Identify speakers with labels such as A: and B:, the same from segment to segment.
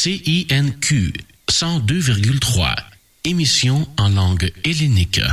A: CINQ 102,3. Émission en langue hellénique.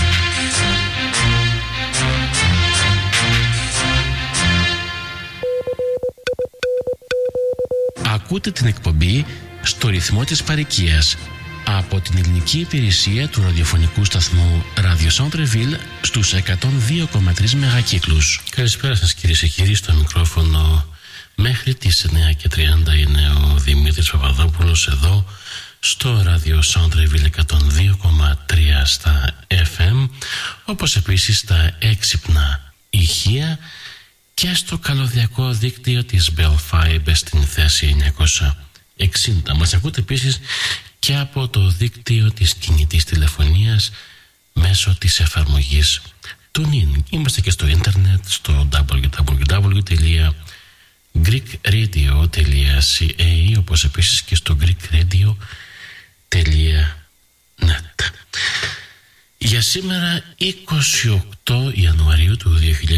A: Ακούτε την εκπομπή στο ρυθμό της παροικίας από την ελληνική υπηρεσία του ραδιοφωνικού σταθμού Radio Centre-Ville στους 102,3 μεγακύκλους. Καλησπέρα σας κυρίες και κύριοι, στο μικρόφωνο μέχρι τις 9:30 είναι ο Δημήτρης Παπαδόπουλος εδώ στο Radio Centre-Ville 102,3 στα FM, όπως επίσης στα έξυπνα ηχεία και στο καλωδιακό δίκτυο της Bell Fibe στην θέση 960. Μας ακούτε επίσης και από το δίκτυο της κινητής τηλεφωνίας μέσω της εφαρμογής TuneIn. Είμαστε και στο ίντερνετ στο www.greekradio.ca, όπως επίσης και στο greekradio.net. Για σήμερα 28 Ιανουαρίου του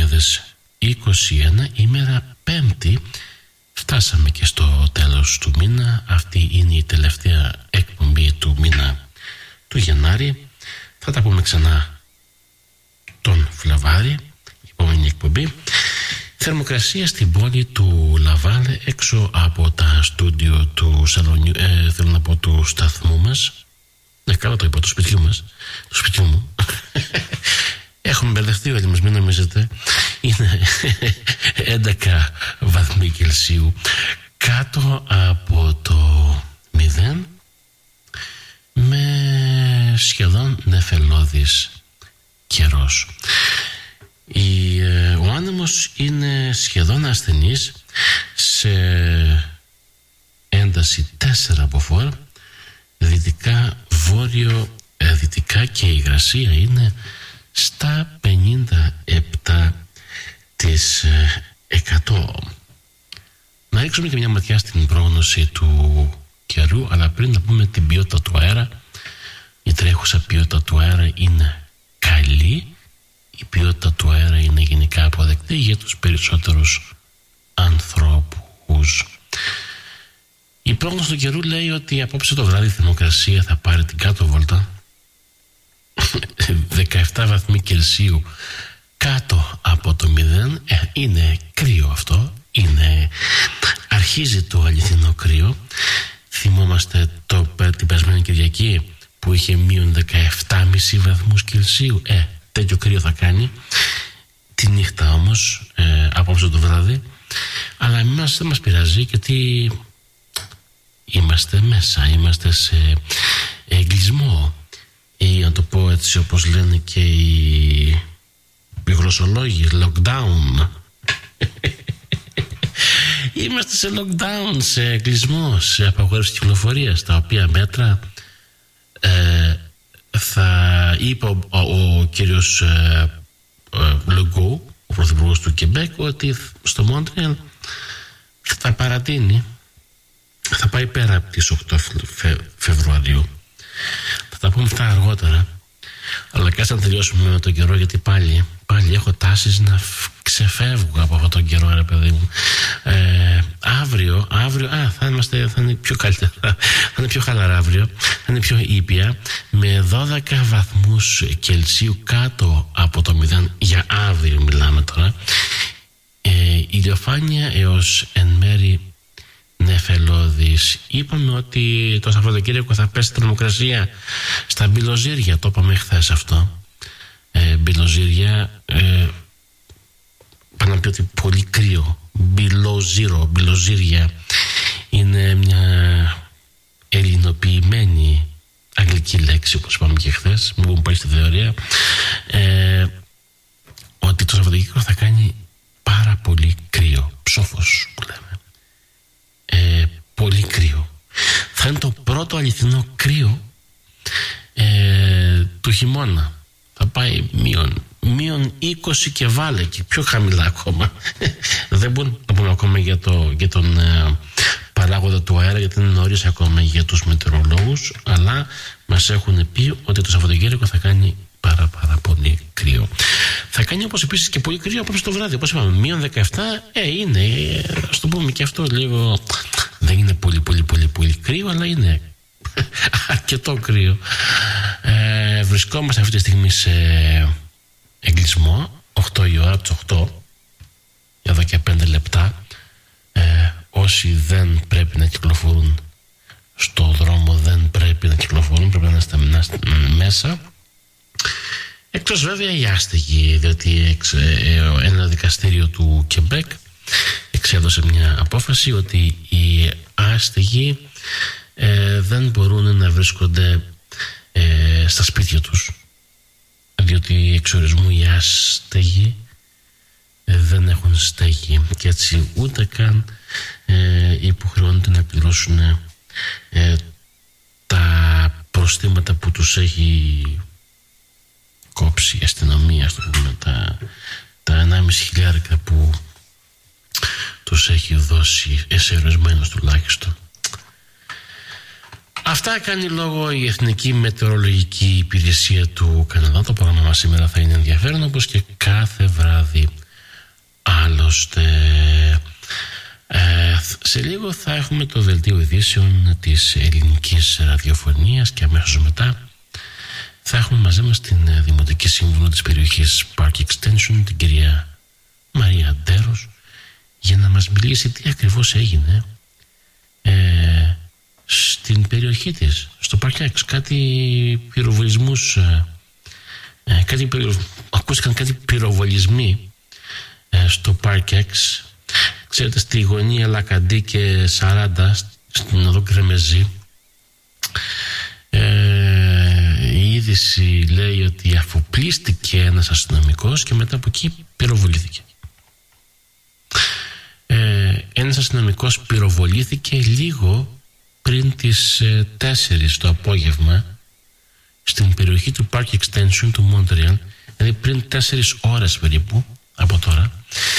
A: 2021, ημέρα Πέμπτη, φτάσαμε και στο τέλος του μήνα. Αυτή είναι η τελευταία εκπομπή του μήνα του Γενάρη. Θα τα πούμε ξανά τον Φλεβάρη, η επόμενη εκπομπή. Θερμοκρασία στην πόλη του Λαβάλ, έξω από τα στούντιο του σαλονιού, θέλω να πω του σταθμού μας. Ναι, καλά το είπα, του σπιτιού μας, του σπιτιού μου. Έχουμε μπερδευτεί όλοι μας, μην νομίζετε. Είναι 11 βαθμοί Κελσίου κάτω από το 0, με σχεδόν νεφελώδης καιρός. Ο άνεμος είναι σχεδόν ασθενής, σε ένταση 4 από φορ, δυτικά, βόρειο, δυτικά, και η υγρασία είναι στα 57%. Να ρίξουμε και μια ματιά στην πρόγνωση του καιρού, αλλά πριν να πούμε την ποιότητα του αέρα. Η τρέχουσα ποιότητα του αέρα είναι καλή. Η ποιότητα του αέρα είναι γενικά αποδεκτή για τους περισσότερους ανθρώπους. Η πρόγνωση του καιρού λέει ότι απόψε το βράδυ η θερμοκρασία θα πάρει την κάτω βόλτα, 17 βαθμοί Κελσίου κάτω από το 0. Είναι κρύο αυτό, αρχίζει το αληθινό κρύο. Θυμόμαστε την περασμένη Κυριακή που είχε μείον 17,5 βαθμούς Κελσίου. Τέτοιο κρύο θα κάνει τη νύχτα όμως, απόψε το βράδυ. Αλλά εμάς δεν μας πειράζει, γιατί είμαστε μέσα, είμαστε σε εγκλεισμό, ή να το πω έτσι όπως λένε και οι γλωσσολόγοι, lockdown. Είμαστε σε lockdown, σε εγκλεισμό, σε απαγόρευση κυκλοφορίας, τα οποία μέτρα θα είπε ο κύριος Λεγκό, ο πρωθυπουργός του Κεμπέκ, ότι στο Μόντρεαλ θα παρατείνει, θα πάει πέρα από τις 8 Φεβρουαρίου. Θα τα πούμε αυτά αργότερα, αλλά κάτσε να τελειώσουμε με τον καιρό, γιατί πάλι έχω τάσεις να ξεφεύγω από αυτόν τον καιρό, ρε παιδί μου. Αύριο θα είναι πιο καλύτερα, θα είναι πιο χαλαρά αύριο, θα είναι πιο ήπια, με 12 βαθμούς Κελσίου κάτω από το 0. Για αύριο μιλάμε τώρα. Ηλιοφάνεια έως εν μέρη νεφελώδης. Είπαμε ότι το Σαββατοκύριακο θα πέσει θερμοκρασία στα Μπιλοζύρια, το είπαμε χθες αυτό. Μπιλοζύρια, πάνω να πει ότι πολύ κρύο. Μπιλοζύρια είναι μια ελληνοποιημένη αγγλική λέξη, όπως είπαμε και χθες, μου πάει στη θεωρία, ότι το Σαββατοκύριακο θα κάνει πάρα πολύ κρύο, ψόφος που λέμε. Πολύ κρύο. Θα είναι το πρώτο αληθινό κρύο του χειμώνα. Θα πάει μείον 20 και βάλε, και πιο χαμηλά ακόμα. Δεν μπορούμε να πούμε ακόμα για τον παράγοντα του αέρα, γιατί είναι νωρίς ακόμα για τους μετεωρολόγους, αλλά μας έχουν πει ότι το Σαββατοκύριακο θα κάνει πάρα πολύ κρύο. Θα κάνει όπως επίσης και πολύ κρύο απόψε το βράδυ, όπως είπαμε, μείον 17. Είναι, ας το πούμε και αυτό λίγο, Δεν είναι πολύ κρύο, αλλά είναι αρκετό κρύο. Βρισκόμαστε αυτή τη στιγμή σε εγκλεισμό, 8 η ώρα, από τις 8 εδώ και 5 λεπτά. Όσοι δεν πρέπει να κυκλοφορούν στο δρόμο δεν πρέπει να κυκλοφορούν, πρέπει να είστε μέσα, εκτός βέβαια οι άστεγοι, διότι ένα δικαστήριο του Κεμπέκ εξέδωσε μια απόφαση ότι οι άστεγοι δεν μπορούν να βρίσκονται στα σπίτια τους, διότι εξορισμού οι άστεγοι δεν έχουν στέγη και έτσι ούτε καν υποχρεώνονται να πληρώσουν τα προστήματα που τους έχει κόψει η αστυνομία, στο πούμε, τα 1.500 που τους έχει δώσει εσωρισμένους τουλάχιστον. Αυτά κάνει λόγο η Εθνική Μετεωρολογική Υπηρεσία του Καναδά. Το πρόγραμμα μας σήμερα θα είναι ενδιαφέρον, όπως και κάθε βράδυ. Άλλωστε, σε λίγο θα έχουμε το δελτίο ειδήσεων της ελληνικής ραδιοφωνίας και αμέσως μετά θα έχουμε μαζί μας την Δημοτική Σύμβουλο της περιοχής Park Extension, την κυρία Μαρία Ντέρος, για να μας μιλήσει τι ακριβώς έγινε στην περιοχή της, στο Park X. Κάτι πυροβολισμούς, ακούστηκαν κάτι πυροβολισμοί στο Park X. Ξέρετε, στη γωνία Λακαντή και 40 στην οδό Κρεμεζή, η είδηση λέει ότι αφοπλίστηκε ένας αστυνομικός και μετά από εκεί πυροβολήθηκε. Ένας αστυνομικός πυροβολήθηκε λίγο πριν τις 4 το απόγευμα στην περιοχή του Park Extension του Μόντρεαλ, δηλαδή πριν 4 ώρες περίπου από τώρα,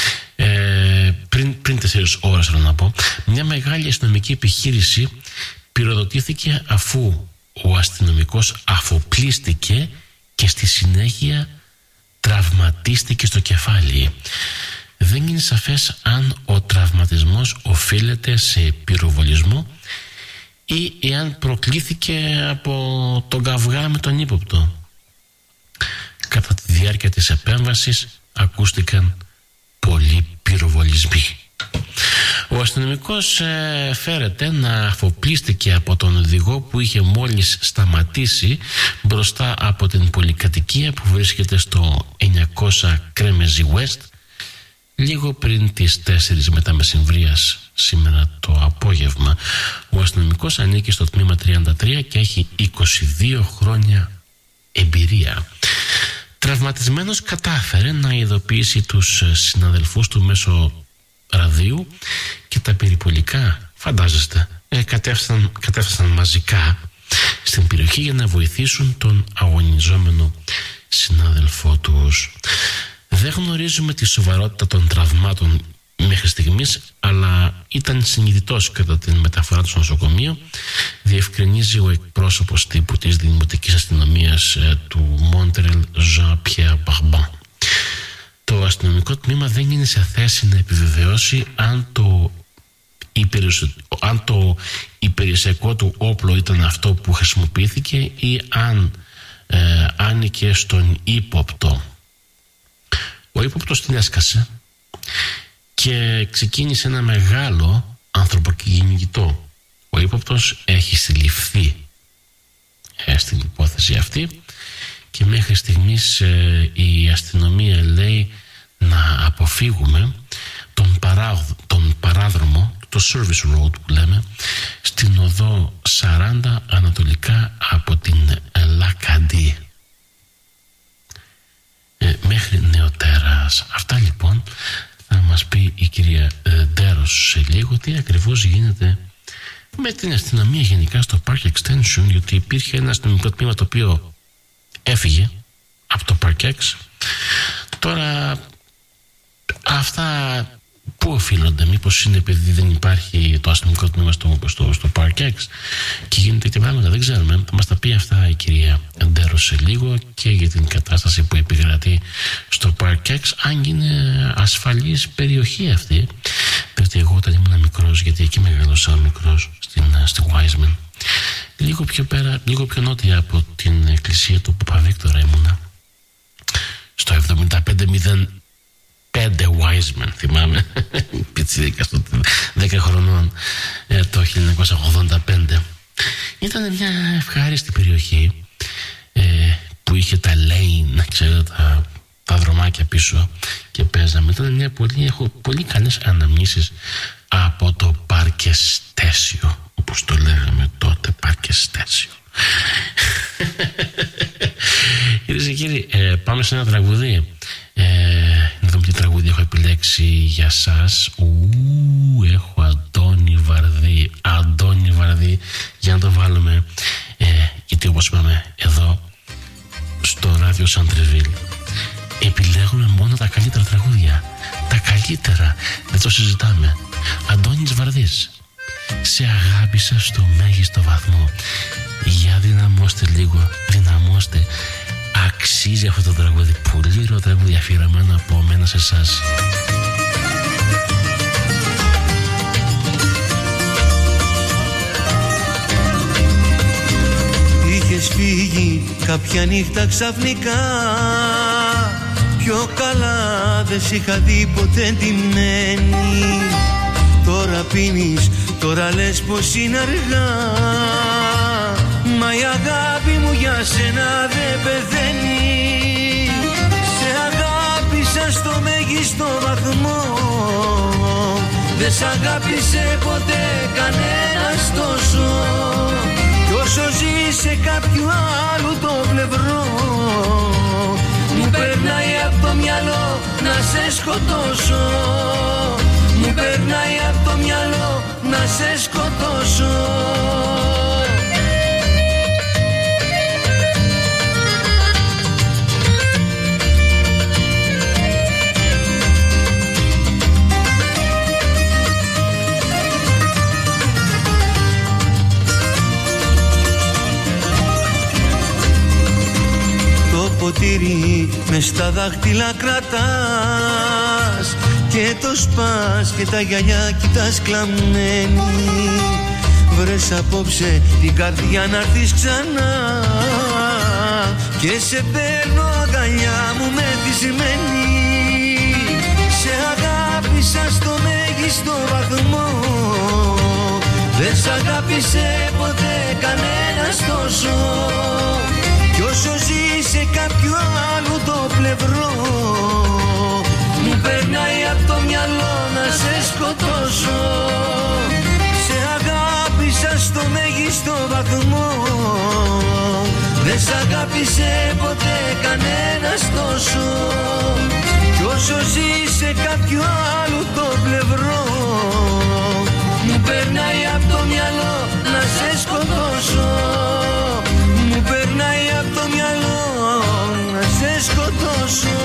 A: πριν 4 ώρες θέλω να πω. Μια μεγάλη αστυνομική επιχείρηση πυροδοτήθηκε αφού ο αστυνομικός αφοπλίστηκε και στη συνέχεια τραυματίστηκε στο κεφάλι. Δεν είναι σαφές αν ο τραυματισμός οφείλεται σε πυροβολισμό ή εάν προκλήθηκε από τον καυγά με τον ύποπτο. Κατά τη διάρκεια της επέμβασης ακούστηκαν πολλοί πυροβολισμοί. Ο αστυνομικός φέρεται να αφοπλίστηκε από τον οδηγό που είχε μόλις σταματήσει μπροστά από την πολυκατοικία που βρίσκεται στο 900 Κρέμεζι West λίγο πριν τις 4 μετά μεσημβρίας σήμερα το απόγευμα. Ο αστυνομικός ανήκει στο τμήμα 33 και έχει 22 χρόνια εμπειρία. Τραυματισμένος κατάφερε να ειδοποιήσει τους συναδελφούς του μέσω ραδίου και τα περιπολικά, φαντάζεστε, κατέφθασαν μαζικά στην περιοχή για να βοηθήσουν τον αγωνιζόμενο συνάδελφό τους. Δεν γνωρίζουμε τη σοβαρότητα των τραυμάτων μέχρι στιγμής, αλλά ήταν συνειδητός κατά την μεταφορά του στο νοσοκομείο, διευκρινίζει ο εκπρόσωπος τύπου της Δημοτικής Αστυνομίας του Μόντρεαλ, Jean-Pierre Barban. Το αστυνομικό τμήμα δεν είναι σε θέση να επιβεβαιώσει αν το υπηρεσιακό του όπλο ήταν αυτό που χρησιμοποιήθηκε ή αν άνοικε στον ύποπτο. Ο ύποπτος την έσκασε και ξεκίνησε ένα μεγάλο ανθρωποκυνηγητό. Ο ύποπτος έχει συλληφθεί στην υπόθεση αυτή και μέχρι στιγμής η αστυνομία λέει να αποφύγουμε τον παράδρομο, το service road που λέμε, στην οδό 40 ανατολικά από την Λακαντή μέχρι νεοτέρας. Αυτά λοιπόν θα μας πει η κυρία Ντέρος σε λίγο τι ακριβώς γίνεται με την αστυνομία γενικά στο Park Extension, γιατί υπήρχε ένα αστυνομικό τμήμα το οποίο έφυγε από το Park X. Τώρα αυτά πού οφείλονται? Μήπως είναι επειδή δεν υπάρχει το αστυνομικό τμήμα στο Park X και γίνεται τέτοια πράγματα? Δεν ξέρουμε. Θα μας τα πει αυτά η κυρία Ντέρος σε λίγο και για την κατάσταση που επικρατεί στο Park X, αν είναι ασφαλής περιοχή αυτή, Διότι εγώ όταν ήμουν μικρός, γιατί εκεί μεγάλωσα μικρός, στη Wiseman, λίγο πιο πέρα, λίγο πιο νότια από την εκκλησία του Παπαβίκτορα ήμουνα, στο 7505 Wiseman, θυμάμαι, πιτσίρικα στο 10 χρονών, το 1985. Ήταν μια ευχάριστη περιοχή που είχε τα lane, ξέρετε, τα δρομάκια πίσω και παίζαμε. Ήταν μια έχω πολύ καλές αναμνήσεις από το Παρκεστέσιο, όπως το λέγαμε τότε, Παρκεστέσιο. Κυρίες και κύριοι, πάμε σε ένα τραγούδι. Να δούμε τι τραγούδι έχω επιλέξει για σας. Έχω Αντώνη Βαρδί, για να το βάλουμε, γιατί όπως είπαμε εδώ στο ράδιο Σαντρεβίλ επιλέγουμε μόνο τα καλύτερα τραγούδια, τα καλύτερα, δεν το συζητάμε. Αντώνης Βαρδής, σε αγάπησα στο μέγιστο βαθμό. Για δυναμώστε λίγο, δυναμώστε. Αξίζει αυτό το τραγούδι, πολύ ωραίο τραγούδι, αφιερωμένο από μένα σε εσάς.
B: Είχες φύγει κάποια νύχτα ξαφνικά, πιο καλά δεν σ' είχα δει ποτέ ντυμένη. Τώρα πίνεις, τώρα λες πως είναι αργά, μα η αγάπη μου για σένα δεν πεθαίνει. Σε αγάπησα στο μέγιστο βαθμό, δεν σ' αγάπησε ποτέ κανένας τόσο. Κι όσο ζει σε κάποιου άλλου το πλευρό, μου περνάει από το μυαλό να σε σκοτώσω. Μου περνάει από το μυαλό να σε σκοτώσω. Το ποτήρι μες στα δάχτυλα κρατάς και το σπάς και τα γυαλιά κοιτάς κλαμμένη. Βρες απόψε την καρδιά να έρθεις ξανά και σε παίρνω αγκαλιά μου μεθυσμένη. Σε αγάπησα στο μέγιστο βαθμό, δεν σ' αγάπησε ποτέ κανένας τόσο. Κι όσο ζει σε κάποιου άλλου το πλευρό, μου περνάει από το μυαλό να σε σκοτώσω. Σε αγάπησα στο μέγιστο βαθμό, δεν σ' αγάπησε ποτέ κανένας τόσο. Κι όσο ζει σε κάποιου άλλου το πλευρό, μου περνάει από το μυαλό να σε σκοτώσω. Μου περνάει από το μυαλό να σε σκοτώσω.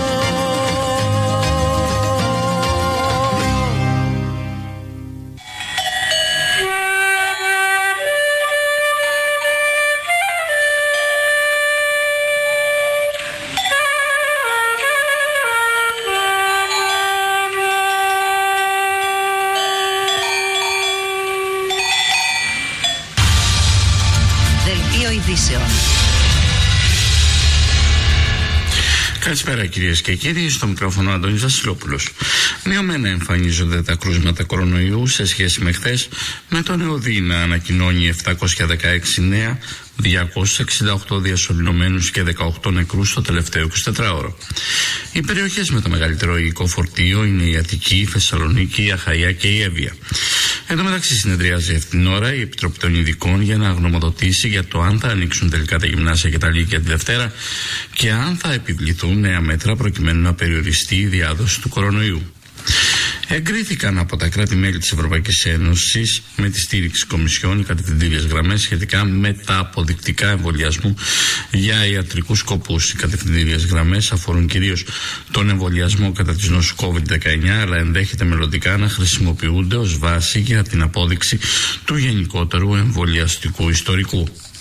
C: Καλησπέρα κυρίες και κύριοι, στο μικρόφωνο Αντώνης Βασιλόπουλος. Μειωμένα εμφανίζονται τα κρούσματα κορονοϊού σε σχέση με χθες, με τον ΕΟΔΗ να ανακοινώνει 716 νέα, 268 διασωληνωμένους και 18 νεκρούς στο τελευταίο 24ωρο. Οι περιοχές με το μεγαλύτερο υλικό φορτίο είναι η Αττική, η Θεσσαλονίκη, η Αχαΐα και η Εύβοια. Εν τω μεταξύ, συνεδριάζει αυτήν την ώρα η Επιτροπή των Ειδικών για να γνωμοδοτήσει για το αν θα ανοίξουν τελικά τα γυμνάσια και τα λύκεια τη Δευτέρα και αν θα επιβληθούν νέα μέτρα προκειμένου να περιοριστεί η διάδοση του κορονοϊού. Εγκρίθηκαν από τα κράτη-μέλη της Ευρωπαϊκής Ένωσης με τη στήριξη Κομισιόν οι κατευθυντήριες γραμμές σχετικά με τα αποδεικτικά εμβολιασμού για ιατρικούς σκοπούς. Οι κατευθυντήριες γραμμές αφορούν κυρίως τον εμβολιασμό κατά της νόσου COVID-19, αλλά ενδέχεται μελλοντικά να χρησιμοποιούνται ως βάση για την απόδειξη του γενικότερου εμβολιαστικού ιστορικού.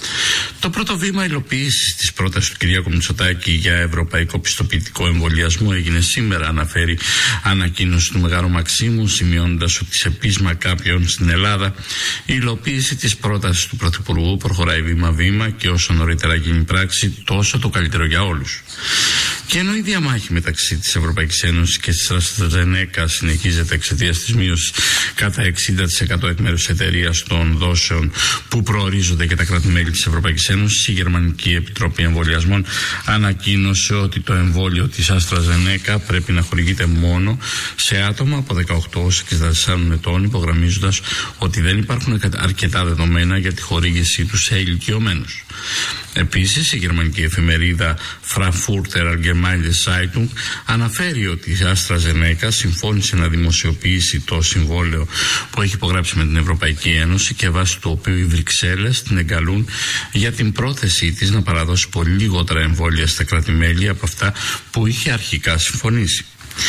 C: Το πρώτο βήμα υλοποίησης της πρότασης του Κυριάκου Μητσοτάκη για ευρωπαϊκό πιστοποιητικό εμβολιασμό έγινε σήμερα, αναφέρει ανακοίνωση του Μεγάρου Μαξίμου, σημειώνοντας ότι σε πείσμα κάποιων στην Ελλάδα η υλοποίηση της πρότασης του Πρωθυπουργού προχωράει βήμα-βήμα και όσο νωρίτερα γίνει πράξη, τόσο το καλύτερο για όλους. Και ενώ η διαμάχη μεταξύ της Ευρωπαϊκής Ένωσης και της AstraZeneca συνεχίζεται εξαιτίας της μείωσης κατά 60% εκ μέρους της εταιρείας των δόσεων που προορίζονται για τα κράτη-μέλη της Ευρωπαϊκής Ένωσης, η Γερμανική Επιτροπή Εμβολιασμών ανακοίνωσε ότι το εμβόλιο της AstraZeneca πρέπει να χορηγείται μόνο σε άτομα από 18 έως 64 ετών, υπογραμμίζοντας ότι δεν υπάρχουν αρκετά δεδομένα για τη χορήγησή του σε ηλικιωμένους. Επίσης, η γερμανική εφημερίδα Frankfurter Allgemeine Zeitung αναφέρει ότι η AstraZeneca συμφώνησε να δημοσιοποιήσει το συμβόλαιο που έχει υπογράψει με την Ευρωπαϊκή Ένωση και βάσει του οποίου οι Βρυξέλλες την εγκαλούν για την πρόθεσή της να παραδώσει πολύ λιγότερα εμβόλια στα κράτη-μέλη από αυτά που είχε αρχικά συμφωνήσει.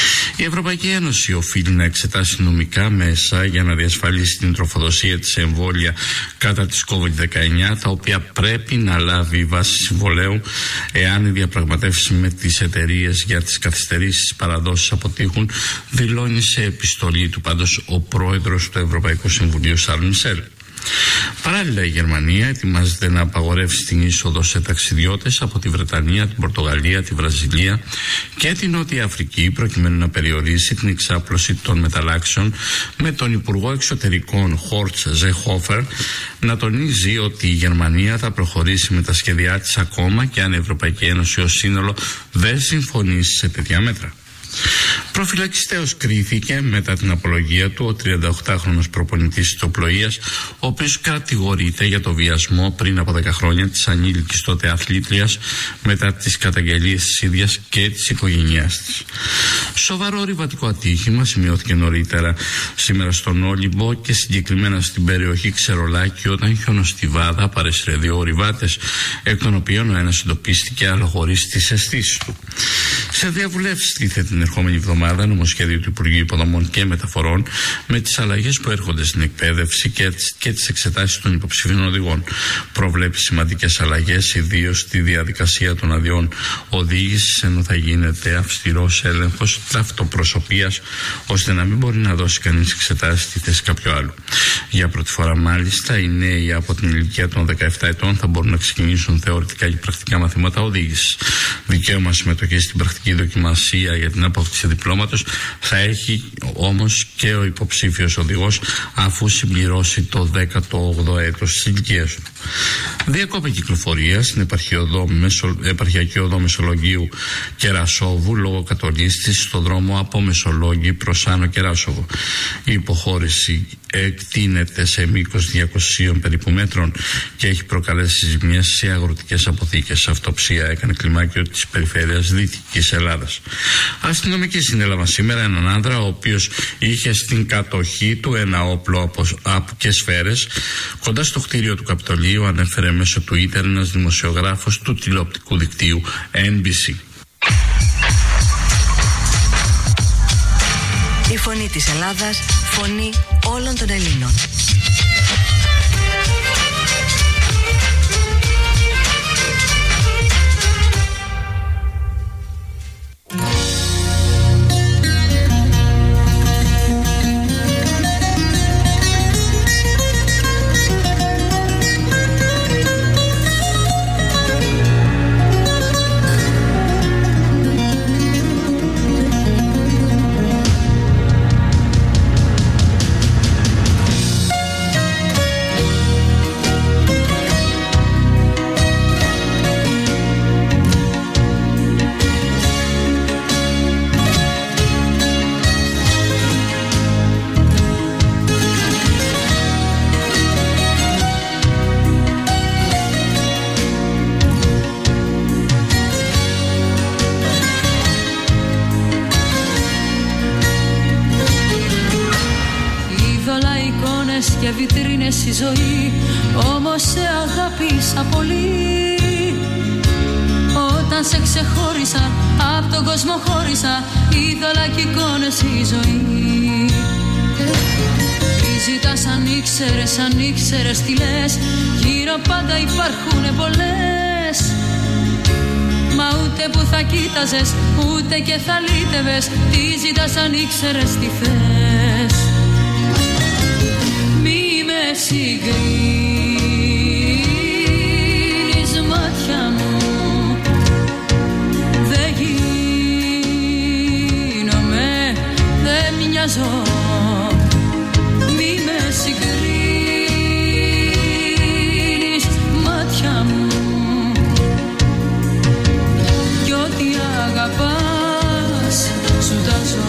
C: Η Ευρωπαϊκή Ένωση οφείλει να εξετάσει νομικά μέσα για να διασφαλίσει την τροφοδοσία της εμβόλια κατά της COVID-19, τα οποία πρέπει να λάβει βάση συμβολέου εάν οι διαπραγματεύσεις με τις εταιρείες για τις καθυστερήσεις παραδόσεις αποτύχουν, δηλώνει σε επιστολή του πάντως ο πρόεδρος του Ευρωπαϊκού Συμβουλίου Σαρλ Μισελ. Παράλληλα, η Γερμανία ετοιμάζεται να απαγορεύσει την είσοδο σε ταξιδιώτες από τη Βρετανία, την Πορτογαλία, τη Βραζιλία και την Νότια Αφρική, προκειμένου να περιορίσει την εξάπλωση των μεταλλάξεων, με τον Υπουργό Εξωτερικών Χόρτς Ζεχόφερ να τονίζει ότι η Γερμανία θα προχωρήσει με τα σχέδιά της ακόμα και αν η Ευρωπαϊκή Ένωση ως σύνολο δεν συμφωνήσει σε τέτοια μέτρα. Προφυλακιστέως κρίθηκε μετά την απολογία του ο 38χρονος προπονητής της τοπλοείας, ο οποίος κατηγορείται για το βιασμό πριν από 10 χρόνια της ανήλικης τότε αθλήτριας μετά τις καταγγελίες της ίδιας και της οικογένειάς της. Σοβαρό ορειβατικό ατύχημα σημειώθηκε νωρίτερα σήμερα στον Όλυμπο και συγκεκριμένα στην περιοχή Ξερολάκη, όταν χιονοστιβάδα παρέσυρε 2 ορειβάτες, εκ των οποίων ο ένας εντοπίστηκε αλλά χωρίς τις αισθήσεις του. Σε διαβουλεύσεις τίθεται την ερχόμενη εβδομάδα νομοσχέδιο του Υπουργείου Υποδομών και Μεταφορών με τις αλλαγές που έρχονται στην εκπαίδευση και τις εξετάσεις των υποψηφίων οδηγών. Προβλέπει σημαντικές αλλαγές, ιδίως στη διαδικασία των αδειών οδήγησης, ενώ θα γίνεται αυστηρός έλεγχος ταυτοπροσωπίας, ώστε να μην μπορεί να δώσει κανείς εξετάσεις στη θέση κάποιου άλλου. Για πρώτη φορά, μάλιστα, οι νέοι από την ηλικία των 17 ετών θα μπορούν να ξεκινήσουν θεωρητικά και πρακτικά μαθήματα οδήγησης. Δικαίωμα συμμετοχής στην πρακτική δοκιμασία για την απόκτηση διπλώματος θα έχει όμως και ο υποψήφιος οδηγός, αφού συμπληρώσει το 18ο έτος της ηλικίας του. Διακόπη κυκλοφορία στην επαρχιακή οδό Μεσολογγίου Κερασόβου λόγω κατολίστησης στο δρόμο από Μεσολόγγι προς Άνω Κεράσοβο. Η υποχώρηση εκτείνεται σε μήκος 200 περίπου μέτρων και έχει προκαλέσει ζημιές σε αγροτικές αποθήκες. Αυτοψία έκανε κλιμάκιο της περιφέρειας Δυτικής Ελλάδας. Αστυνομικοί συνέλαβαν σήμερα έναν άντρα ο οποίος είχε στην κατοχή του ένα όπλο και σφαίρες κοντά στο κτίριο του Καπιτολίου, ανέφερε μέσω Twitter ένας δημοσιογράφος του τηλεοπτικού δικτύου NBC.
D: Η φωνή της Ελλάδας, φωνή όλων των Ελλήνων.
E: και βιτρίνες η ζωή, όμως σε αγάπησα πολύ. Όταν σε ξεχώρισα, απ' τον κόσμο χώρισα, είδωλα κι εικόνες η ζωή. Τι ζητάς ανοίγει αν ήξερες τι λες, γύρω πάντα υπάρχουνε πολλές. Μα ούτε που θα κοίταζες, ούτε και θα λύτευες, τι ζητάς αν ήξερες τι θες. Μη με συγκρίνεις μάτια μου, δεν γίνομαι, δεν μοιάζω. Μη με συγκρίνεις μάτια μου, κι ό,τι αγαπάς σου τα ζω.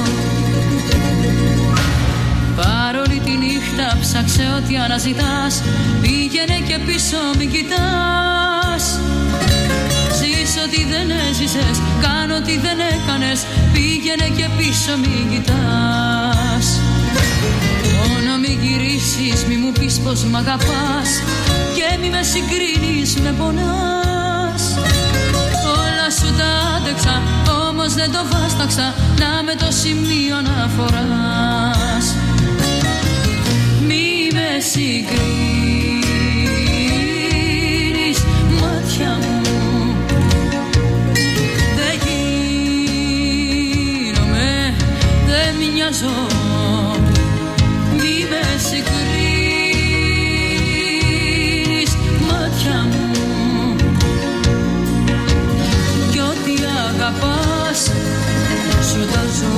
E: Παρόλη τη νύχτα ψάξε ό,τι αναζητάς, πήγαινε και πίσω μην κοιτάς. Ζεις ό,τι δεν έζησες, κάνε ό,τι δεν έκανες, πήγαινε και πίσω μην κοιτάς. Μόνο μη γυρίσεις, μη μου πεις πως μ' αγαπάς, και μη με συγκρίνεις, με πονάς. Όλα σου τα άντεξα, όμως δεν το βάσταξα, να με το σημείο αναφοράς. Μη με συγκρίνεις μάτια μου, δεν γίνομαι, δεν μοιάζω. Μη με συγκρίνεις μάτια μου, κι ό,τι αγαπάς σου τα ζω.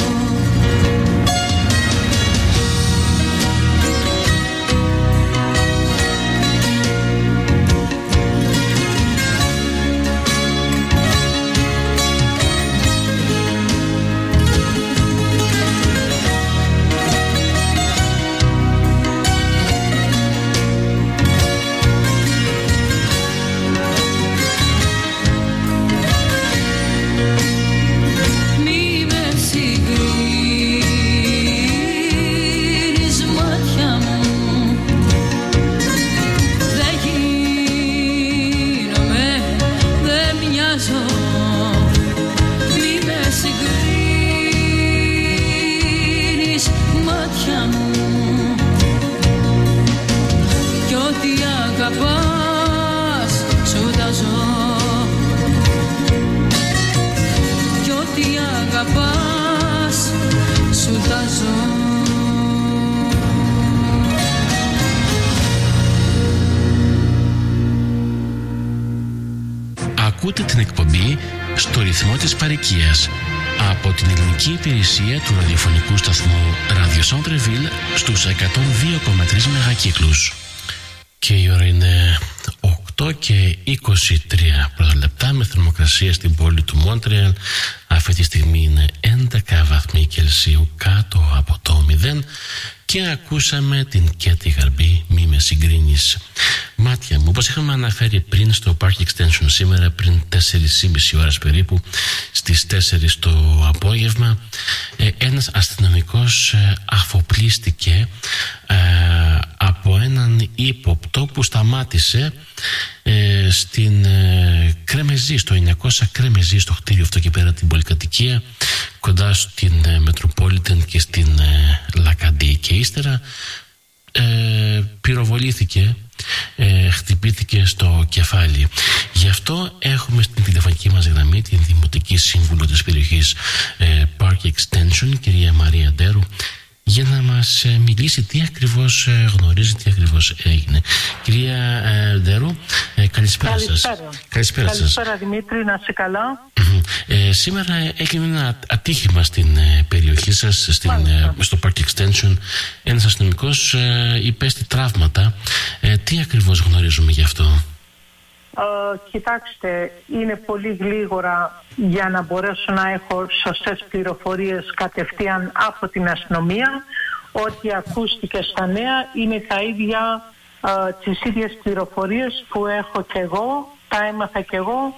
A: Ακούτε την εκπομπή στο ρυθμό της παροικίας από την ελληνική υπηρεσία του ραδιοφωνικού σταθμού Radio Centre Ville στους 102,3 μεγακύκλους. Και η ώρα είναι 8 και 23 πρώτα λεπτά, με θερμοκρασία στην πόλη του Μόντρεαλ αυτή τη στιγμή είναι 11 βαθμοί Κελσίου κάτω από το 0. Και ακούσαμε την Κέτη Γαρμπή, μη με συγκρίνεις μάτια μου. Όπως είχαμε αναφέρει πριν στο Park Extension σήμερα, πριν 4,5 ώρες περίπου, στις 4 το απόγευμα, ένας αστυνομικός αφοπλίστηκε από έναν ύποπτο που σταμάτησε στην Κρέμεζη, στο 900 Κρέμεζη, στο κτίριο αυτό και πέρα την πολυκατοικία κοντά στην Μετροπόλιτεν και στην Λακαντή, και ύστερα πυροβολήθηκε, χτυπήθηκε στο κεφάλι. Γι' αυτό έχουμε στην τηλεφωνική μας γραμμή την Δημοτική Σύμβουλο της περιοχής Park Extension, κυρία Μαρία Ντέρου, για να μας μιλήσει τι ακριβώς γνωρίζει, τι ακριβώς έγινε. Κυρία Ντέρου, καλησπέρα σας.
F: Καλησπέρα Δημήτρη, να είσαι καλά.
A: Σήμερα έγινε ένα ατύχημα στην περιοχή σας, στο Park Extension. Ένας αστυνομικός υπέστη τραύματα. Τι ακριβώς γνωρίζουμε γι' αυτό?
F: Κοιτάξτε, είναι πολύ γλίγορα για να μπορέσω να έχω σωστές πληροφορίες κατευθείαν από την αστυνομία. Ό,τι ακούστηκε στα νέα είναι τα ίδια, τις ίδιες πληροφορίες που έχω και εγώ, τα έμαθα και εγώ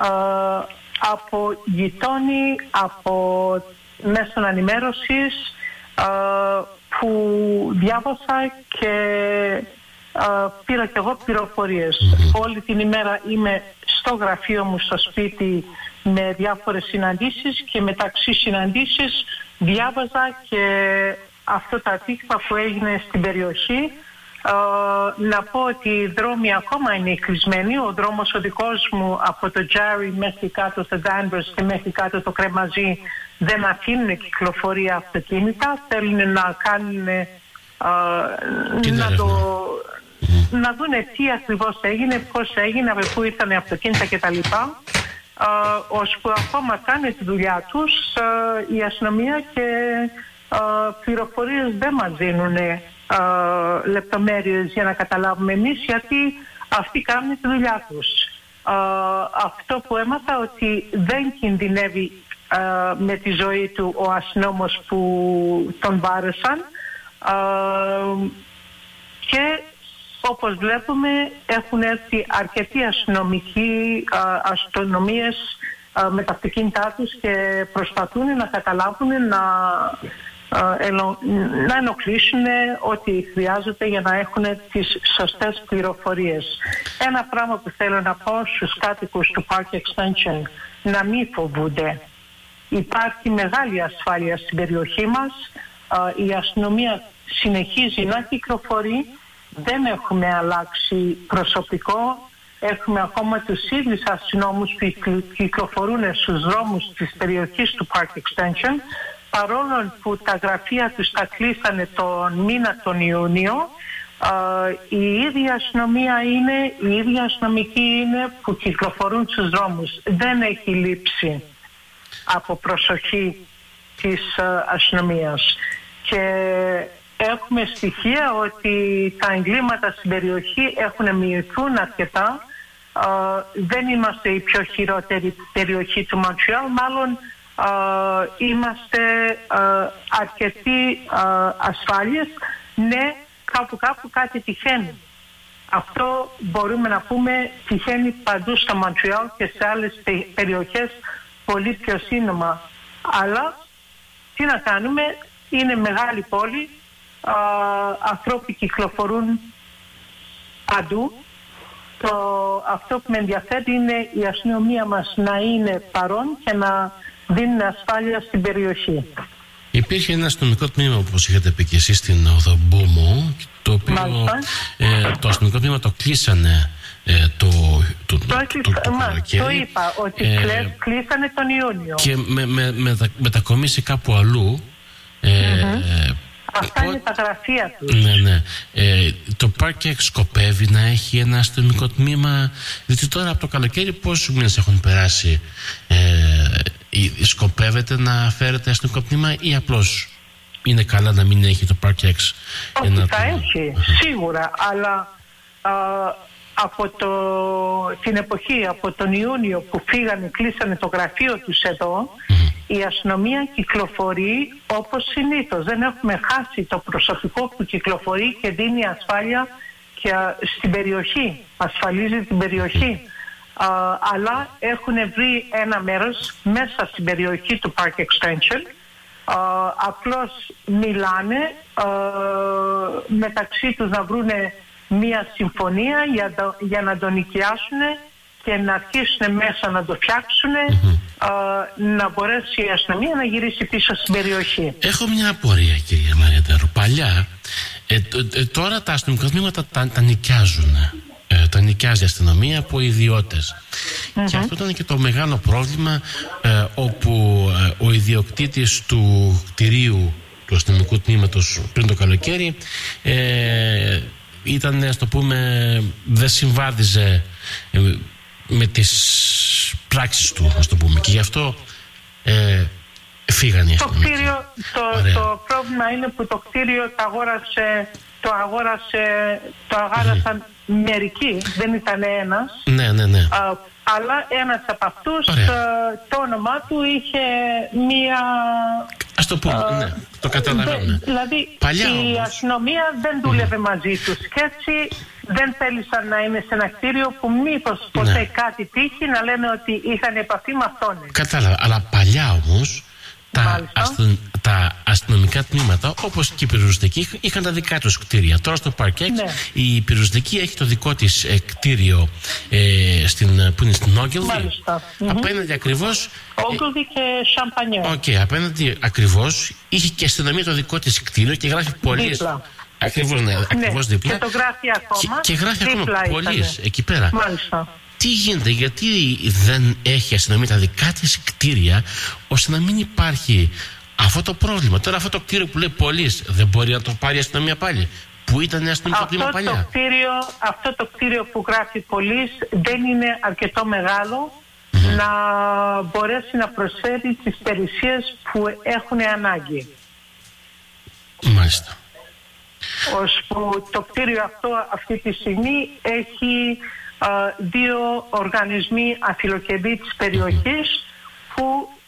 F: από γειτόνι, από μέσων ενημέρωσης που διάβασα και πήρα και εγώ πληροφορίες. Όλη την ημέρα είμαι στο γραφείο μου, στο σπίτι, με διάφορες συναντήσεις, και μεταξύ συναντήσεις διάβαζα και αυτό το ατύχημα που έγινε στην περιοχή. Να πω ότι οι δρόμοι ακόμα είναι κλεισμένοι. Ο δρόμος ο δικός μου από το Τζάρι μέχρι κάτω στο Danvers και μέχρι κάτω το Κρεμαζί δεν αφήνουν κυκλοφορία αυτοκίνητα. Θέλουν να κάνουν να δούνε τι ακριβώς έγινε, πώς έγινε, από πού ήρθαν οι αυτοκίνητα κτλ. Ώσπου ακόμα κάνουν τη δουλειά τους, η αστυνομία και πληροφορίες δεν μας δίνουν λεπτομέρειες για να καταλάβουμε εμείς, γιατί αυτοί κάνουν τη δουλειά τους. Αυτό που έμαθα ότι δεν κινδυνεύει με τη ζωή του ο αστυνόμος που τον βάρεσαν, και όπως βλέπουμε έχουν έρθει αρκετοί αστυνομίες με τα αυτοκίνητά τους και προσπαθούν να καταλάβουν, να ενοχλήσουν ό,τι χρειάζεται για να έχουν τις σωστές πληροφορίες. Ένα πράγμα που θέλω να πω στους κάτοικους του Park Extension, να μην φοβούνται. Υπάρχει μεγάλη ασφάλεια στην περιοχή μας. Η αστυνομία συνεχίζει να κυκλοφορεί. Δεν έχουμε αλλάξει προσωπικό. Έχουμε ακόμα τους ίδιους αστυνόμους που κυκλοφορούν στους δρόμους της περιοχής του Park Extension, παρόλο που τα γραφεία τους τα κλείσανε τον μήνα τον Ιούνιο. Η ίδια αστυνομία είναι, οι ίδιοι αστυνομικοί είναι που κυκλοφορούν στους δρόμους. Δεν έχει λείψει από προσοχή της αστυνομίας. Και έχουμε στοιχεία ότι τα εγκλήματα στην περιοχή έχουν μειωθούν αρκετά. Δεν είμαστε η πιο χειρότερη περιοχή του Μοντρεάλ, μάλλον είμαστε αρκετοί ασφάλειες. Ναι, κάπου κάτι τυχαίνει. Αυτό μπορούμε να πούμε τυχαίνει παντού στο Μοντρεάλ και σε άλλες περιοχές πολύ πιο σύντομα. Αλλά τι να κάνουμε, είναι μεγάλη πόλη, ανθρώποι κυκλοφορούν παντού. Αυτό που με ενδιαφέρει είναι η αστυνομία μας να είναι παρόν και να δίνει ασφάλεια στην περιοχή.
A: Υπήρχε ένα αστυνομικό τμήμα, όπως είχατε πει και εσείς, στην οδό Μπούμο, το οποίο το αστυνομικό τμήμα το κλείσανε το καλοκαίρι.
F: Το είπα, ότι κλείσανε τον Ιούνιο.
A: Και μετακομίσει κάπου αλλού.
F: Αυτά είναι τα γραφεία του.
A: Ναι. Το Park σκοπεύει να έχει ένα αστυνομικό τμήμα, διότι τώρα από το καλοκαίρι πόσους μήνες έχουν περάσει, σκοπεύετε να φέρετε αστυνομικό τμήμα ή απλώς είναι καλά να μην έχει το Park X?
F: Όχι, θα έχει, σίγουρα, αλλά από την εποχή, από τον Ιούνιο που φύγανε, κλείσανε το γραφείο τους εδώ, η αστυνομία κυκλοφορεί όπως συνήθως. Δεν έχουμε χάσει το προσωπικό που κυκλοφορεί και δίνει ασφάλεια και στην περιοχή, ασφαλίζει την περιοχή. Αλλά έχουν βρει ένα μέρος μέσα στην περιοχή του Park Extension. Απλώς μιλάνε μεταξύ τους να βρούνε μία συμφωνία για να τον νοικιάσουν και να αρχίσουν μέσα να το φτιάξουν, να μπορέσει η αστυνομία να γυρίσει πίσω στην περιοχή.
A: Έχω μια απορία, κυρία Μαριαντάρου. Παλιά, τώρα τα αστυνομικά τμήματα τα νοικιάζουν. Τα νοικιάζει η αστυνομία από ιδιώτες. Και αυτό ήταν και το μεγάλο πρόβλημα, όπου ο ιδιοκτήτης του κτηρίου του αστυνομικού τμήματος πριν το καλοκαίρι ήταν, ας το πούμε, δεν συμβάδιζε με τις πράξεις του, ας το πούμε, και γι' αυτό φύγανε οι αστυνομικοί.
F: Το πρόβλημα είναι που το κτίριο το αγόρασαν μερικοί, δεν ήταν ένας.
A: Ναι.
F: Αλλά ένας από αυτούς, το όνομά του είχε μία...
A: Ας το πούμε, ναι, το καταλαβαίνουμε.
F: Δηλαδή
A: παλιά,
F: η
A: όμως
F: αστυνομία δεν δούλευε μαζί τους και έτσι δεν θέλησαν να είναι σε ένα κτίριο που μήπως ποτέ κάτι τύχει να λένε ότι είχαν επαφή με αυτόν.
A: Κατάλαβα, αλλά παλιά όμως τα αστυνομικά τμήματα, όπως και οι πυροσβεστικοί, είχαν τα δικά τους κτίρια. Τώρα στο Παρκέξ η πυροσβεστική έχει το δικό της κτίριο που είναι στην Ogilvy. Απέναντι ακριβώς.
F: Ogilvy και Champagnat.
A: Απέναντι ακριβώς είχε και αστυνομία το δικό της κτίριο και γράφει πολλές. Ακριβώς, ακριβώς δίπλα.
F: Και το γράφει ακόμα.
A: Και γράφει ακόμα πολλές εκεί πέρα.
F: Μάλιστα.
A: Τι γίνεται, γιατί δεν έχει αστυνομία τα δικά της κτίρια, ώστε να μην υπάρχει αυτό το πρόβλημα? Τώρα αυτό το κτίριο που λέει Πολύς, δεν μπορεί να το πάρει η αστυνομία πάλι? Που ήταν αστυνομικό κτίριο παλιά.
F: Αυτό το κτίριο που γράφει Πολύς δεν είναι αρκετό μεγάλο να μπορέσει να προσφέρει τις υπηρεσίες που έχουν ανάγκη.
A: Μάλιστα.
F: Ώσπου το κτίριο αυτό αυτή τη στιγμή έχει δύο οργανισμοί αφιλοκεντροί της περιοχής που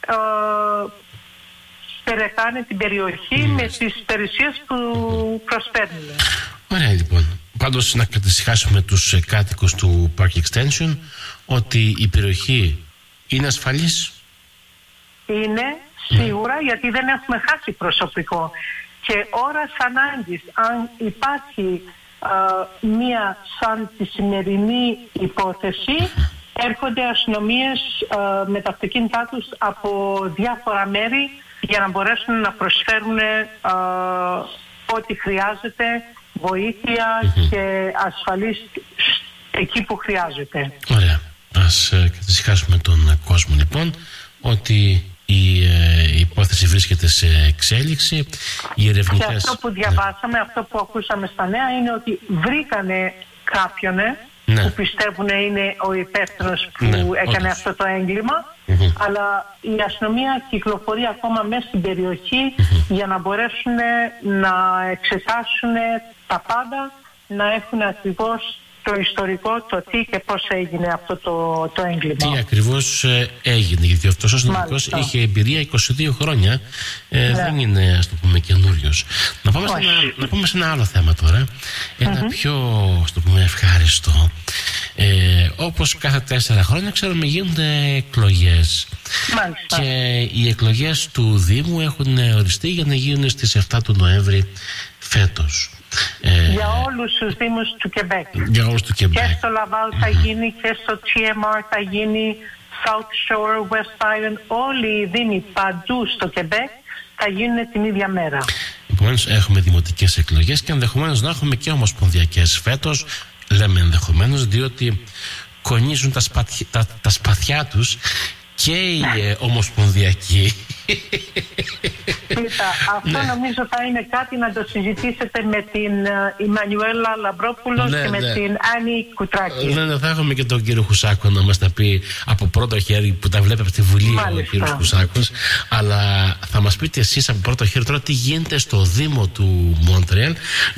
F: περαιτάνε την περιοχή με τις υπηρεσίες που προσφέρουν.
A: Ωραία, λοιπόν. Πάντως να κατησυχάσουμε τους κάτοικους του Park Extension ότι η περιοχή είναι ασφαλής.
F: Είναι σίγουρα, γιατί δεν έχουμε χάσει προσωπικό. Και ώρας ανάγκης, αν υπάρχει μία σαν τη σημερινή υπόθεση, έρχονται αστυνομίες με τα αυτοκίνητά τους από διάφορα μέρη για να μπορέσουν να προσφέρουν ό,τι χρειάζεται, βοήθεια και ασφαλής εκεί που χρειάζεται.
A: Ωραία. Ας καθησυχάσουμε τον κόσμο λοιπόν ότι η υπόθεση βρίσκεται σε εξέλιξη. Οι ερευνητές...
F: Και αυτό που διαβάσαμε, αυτό που ακούσαμε στα νέα είναι ότι βρήκανε κάποιον που πιστεύουν είναι ο υπεύθυνος που έκανε αυτό το έγκλημα, αλλά η αστυνομία κυκλοφορεί ακόμα μέσα στην περιοχή για να μπορέσουν να εξετάσουν τα πάντα, να έχουν ακριβώς το ιστορικό, το τι και πώς έγινε αυτό το έγκλημα.
A: Τι ακριβώς έγινε, γιατί αυτός ο αστυνομικός είχε εμπειρία 22 χρόνια, δεν είναι, ας το πούμε, καινούριος. Να πούμε σε ένα άλλο θέμα τώρα, ένα πιο, ας το πούμε, ευχάριστο. Όπως κάθε 4 χρόνια, ξέρουμε, γίνονται εκλογές.
F: Μάλιστα.
A: Και οι εκλογές του Δήμου έχουν οριστεί για να γίνουν στις 7 του Νοέμβρη φέτος.
F: Για όλους τους δήμους του Κεμπέκ.
A: Για όλους του Κεμπέκ.
F: Και στο Λαβάλ θα γίνει και στο TMR θα γίνει, South Shore, West Island, όλοι οι δήμοι παντού στο Κεμπέκ θα γίνουν την ίδια μέρα.
A: Επομένως έχουμε δημοτικές εκλογές και ενδεχομένως να έχουμε και ομοσπονδιακές φέτος. Λέμε ενδεχομένως διότι κονίζουν τα σπαθιά τους και οι ομοσπονδιακοί.
F: Κοίτα, αυτό νομίζω θα είναι κάτι να το συζητήσετε με την Ιμανουέλα Λαμπρόπουλο και με την Άννη Κουτράκη.
A: Ναι, θα έχουμε και τον κύριο Χουσάκο να μας τα πει από πρώτο χέρι, που τα βλέπει από τη Βουλή. Μάλιστα. Ο κύριος Χουσάκος. Αλλά θα μας πείτε εσείς από πρώτο χέρι τώρα τι γίνεται στο Δήμο του Μόντρεαλ,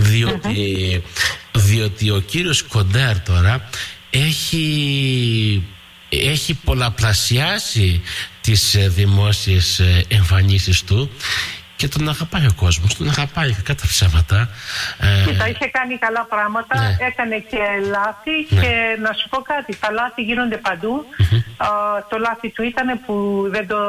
A: διότι ο κύριος Κοντέρ τώρα έχει πολλαπλασιάσει τις δημόσιες εμφανίσεις του και τον αγαπάει ο κόσμος, τον αγαπάει κατά ψέματα.
F: Κοίτα, είχε κάνει καλά πράγματα, έκανε και λάθη και να σου πω κάτι, τα λάθη γίνονται παντού. Το λάθη του ήταν που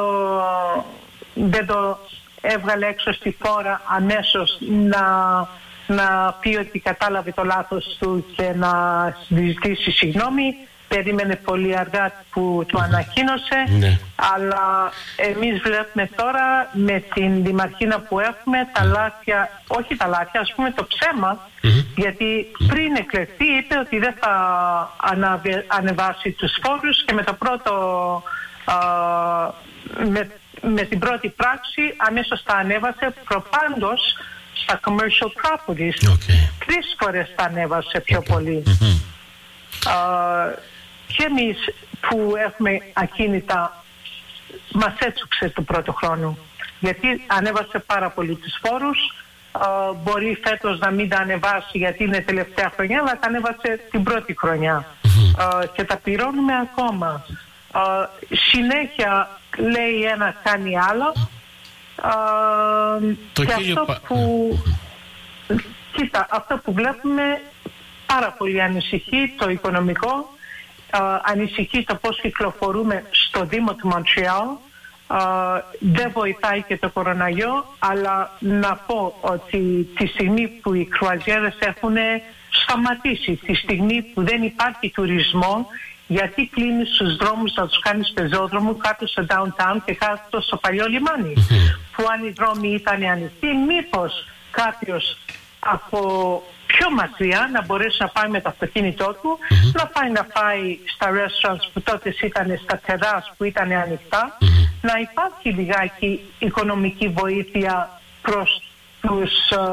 F: δεν το έβγαλε έξω στη φόρα αμέσως να πει ότι κατάλαβε το λάθος του και να ζητήσει συγγνώμη. Περίμενε πολύ αργά που το ανακοίνωσε, αλλά εμείς βλέπουμε τώρα με την δημαρχίνα που έχουμε τα λάθια, όχι τα λάθια, ας πούμε το ψέμα, γιατί πριν εκλεχθεί είπε ότι δεν θα ανεβάσει τους φόρους και με το πρώτο με την πρώτη πράξη αμέσως τα ανέβασε, προπάντως στα commercial properties. 3 φορές τα ανέβασε πιο πολύ. Και εμείς που έχουμε ακίνητα μας έτσουξε το πρώτο χρόνο, γιατί ανέβασε πάρα πολύ τους φόρους. Μπορεί φέτος να μην τα ανεβάσει γιατί είναι τελευταία χρονιά, αλλά τα ανέβασε την πρώτη χρονιά και τα πληρώνουμε ακόμα. Συνέχεια λέει ένα, κάνει άλλο. Και αυτό που κοίτα, αυτό που βλέπουμε πάρα πολύ ανησυχεί το οικονομικό, ανησυχεί το πώς κυκλοφορούμε στο Δήμο του Μοντρεάλ, δεν βοηθάει και το κοροναϊό, αλλά να πω ότι τη στιγμή που οι κρουαζιέρες έχουν σταματήσει, τη στιγμή που δεν υπάρχει τουρισμό, γιατί κλείνεις τους δρόμους να τους κάνεις πεζόδρομο κάτω στο downtown και κάτω στο παλιό λιμάνι, που αν οι δρόμοι ήταν ανοιχτοί, μήπως κάποιος από πιο μακριά να μπορέσει να πάει με το αυτοκίνητό του, να πάει να φάει στα restaurants που τότε ήταν στα τεράς που ήταν ανοιχτά, να υπάρχει λιγάκι οικονομική βοήθεια προς τους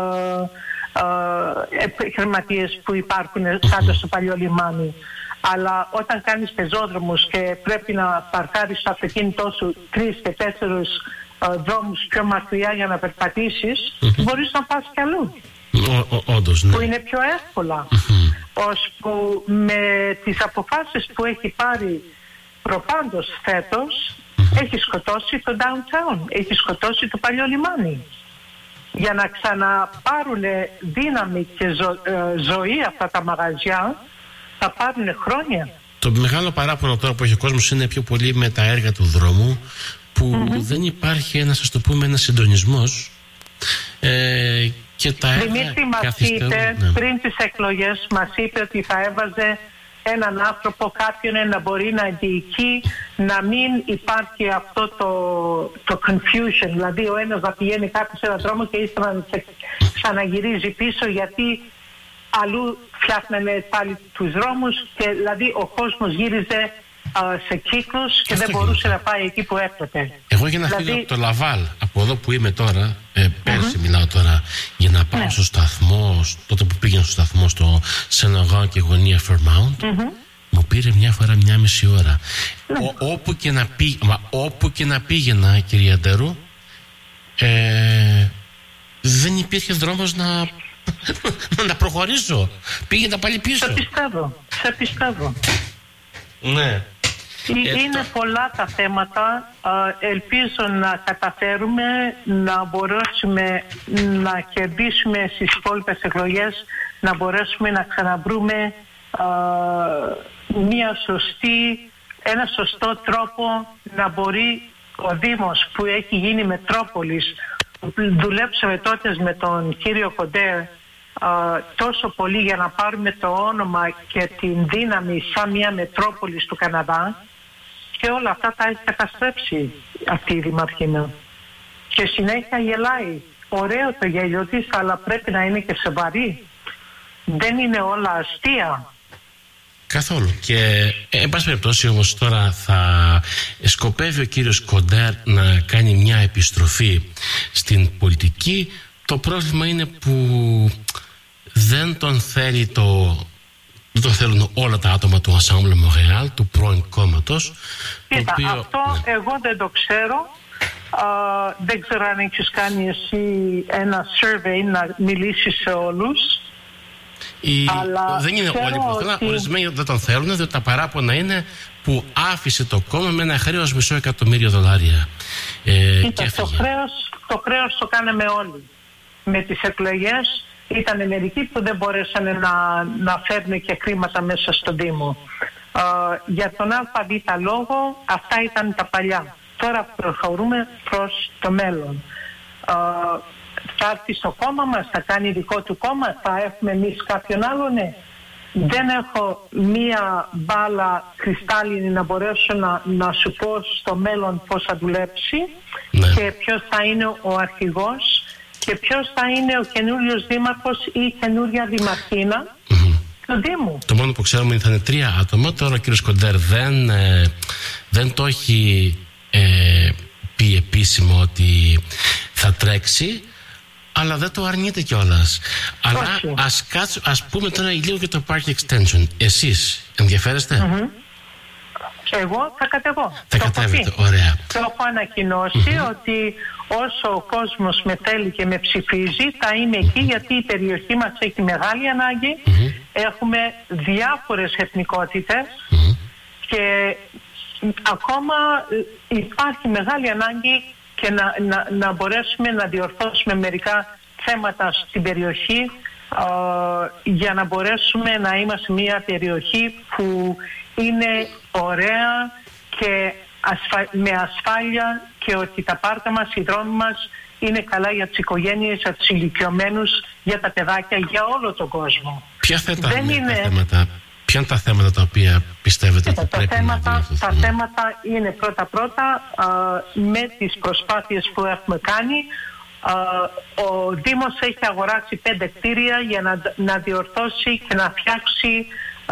F: επιχειρηματίες που υπάρχουν κάτω στο παλιό λιμάνι. Αλλά όταν κάνεις πεζόδρομους και πρέπει να παρκάρεις το αυτοκίνητό σου 3 και 4 δρόμους πιο μακριά για να περπατήσεις, μπορείς να πας κι αλλού.
A: Όντως, ναι.
F: Που είναι πιο εύκολα. Ώσπου με τις αποφάσεις που έχει πάρει προπάντως φέτος, έχει σκοτώσει το downtown, έχει σκοτώσει το παλιό λιμάνι. Για να ξαναπάρουν δύναμη και ζωή αυτά τα μαγαζιά θα πάρουν χρόνια.
A: Το μεγάλο παράπονο τώρα που έχει ο κόσμος είναι πιο πολύ με τα έργα του δρόμου, που δεν υπάρχει ένας, ας το πούμε, ένας συντονισμός, και τα έργα
F: Δημήτρη μας είπε πριν τις εκλογές, μας είπε ότι θα έβαζε έναν άνθρωπο, κάποιον να μπορεί να διοικεί, να μην υπάρχει αυτό το confusion, δηλαδή ο ένας να πηγαίνει κάτω σε έναν δρόμο και ύστερα να ξαναγυρίζει πίσω, γιατί αλλού φτιάχνανε πάλι τους δρόμους και δηλαδή ο κόσμος γύριζε σε κύκλους και δεν μπορούσε να πάει εκεί που έπρεπε.
A: Εγώ για να φύγω από το Λαβάλ, από εδώ που είμαι τώρα, πέρσι μιλάω τώρα, για να πάω στο σταθμό, τότε που πήγαινα στο σταθμό στο Σενογάο και γωνία Fairmount, μου πήρε μια φορά 1,5 ώρα. Όπου και να πήγαινα, κυρία Ντέρου, δεν υπήρχε δρόμος να προχωρήσω. Πήγαινα πάλι πίσω.
F: Σε πιστεύω.
A: Ναι.
F: Είναι πολλά τα θέματα. Ελπίζω να καταφέρουμε να μπορέσουμε να κερδίσουμε στις υπόλοιπες εκλογές, να μπορέσουμε να ξαναβρούμε ένα σωστό τρόπο να μπορεί ο Δήμος που έχει γίνει Μετρόπολης, δουλέψαμε τότε με τον κύριο Κοντέρ τόσο πολύ για να πάρουμε το όνομα και την δύναμη σαν μια Μετρόπολη του Καναδά, και όλα αυτά τα έχει καταστρέψει αυτή η Δημαρχίνα και συνέχεια γελάει. Ωραίο το γέλιο της, αλλά πρέπει να είναι και σοβαρή. Δεν είναι όλα αστεία.
A: Καθόλου. Και εν πάση περιπτώσει όμως τώρα θα σκοπεύει ο κύριος Κοντέρ να κάνει μια επιστροφή στην πολιτική. Το πρόβλημα είναι που δεν τον θέλουν όλα τα άτομα του Ensemble Montréal, του πρώην κόμματος.
F: Κοίτα, αυτό εγώ δεν το ξέρω. Δεν ξέρω αν έχεις κάνει εσύ ένα survey να μιλήσεις σε όλους.
A: Δεν είναι όλοι που θέλουν, ορισμένοι δεν τον θέλουν, διότι τα παράπονα είναι που άφησε το κόμμα με ένα χρέος $500,000.
F: Το χρέος το κάναμε όλοι. Με τις εκλογές ήταν μερικοί που δεν μπορέσαν να φέρνουν και χρήματα μέσα στον Δήμο. Για τον ΑΒ λόγο αυτά ήταν τα παλιά. Τώρα προχωρούμε προς το μέλλον. Θα έρθει στο κόμμα μας, θα κάνει δικό του κόμμα, θα έχουμε εμείς κάποιον άλλον. Δεν έχω μία μπάλα κρυστάλλινη να μπορέσω να σου πω στο μέλλον πώς θα δουλέψει και ποιος θα είναι ο αρχηγός και ποιος θα είναι ο καινούριος δήμαρχος ή η καινούρια δημαρχίνα του Δήμου.
A: Το μόνο που ξέρουμε είναι ότι θα είναι 3 άτομα. Τώρα ο κύριος Κοντέρ δεν το έχει πει επίσημο ότι θα τρέξει, αλλά δεν το αρνείται κιόλας. Αλλά ας πούμε τώρα λίγο για το Park Extension. Εσείς ενδιαφέρεστε?
F: Εγώ θα κατεβώ.
A: Θα κατέβετε, ωραία.
F: Το έχω ανακοινώσει ότι όσο ο κόσμος με θέλει και με ψηφίζει θα είμαι εκεί, γιατί η περιοχή μας έχει μεγάλη ανάγκη. Έχουμε διάφορες εθνικότητες και ακόμα υπάρχει μεγάλη ανάγκη και να μπορέσουμε να διορθώσουμε μερικά θέματα στην περιοχή για να μπορέσουμε να είμαστε μια περιοχή που είναι ωραία και με ασφάλεια και ότι τα πάρκα μας, οι δρόμοι μας είναι καλά για τις οικογένειες, για τους ηλικιωμένους, για τα παιδάκια, για όλο τον κόσμο.
A: Ποια είναι τα θέματα τα οποία πιστεύετε ότι πρέπει να διορθωθούν?
F: Τα θέματα είναι πρώτα-πρώτα με τις προσπάθειες που έχουμε κάνει. Ο Δήμος έχει αγοράσει 5 κτίρια για να διορθώσει και να φτιάξει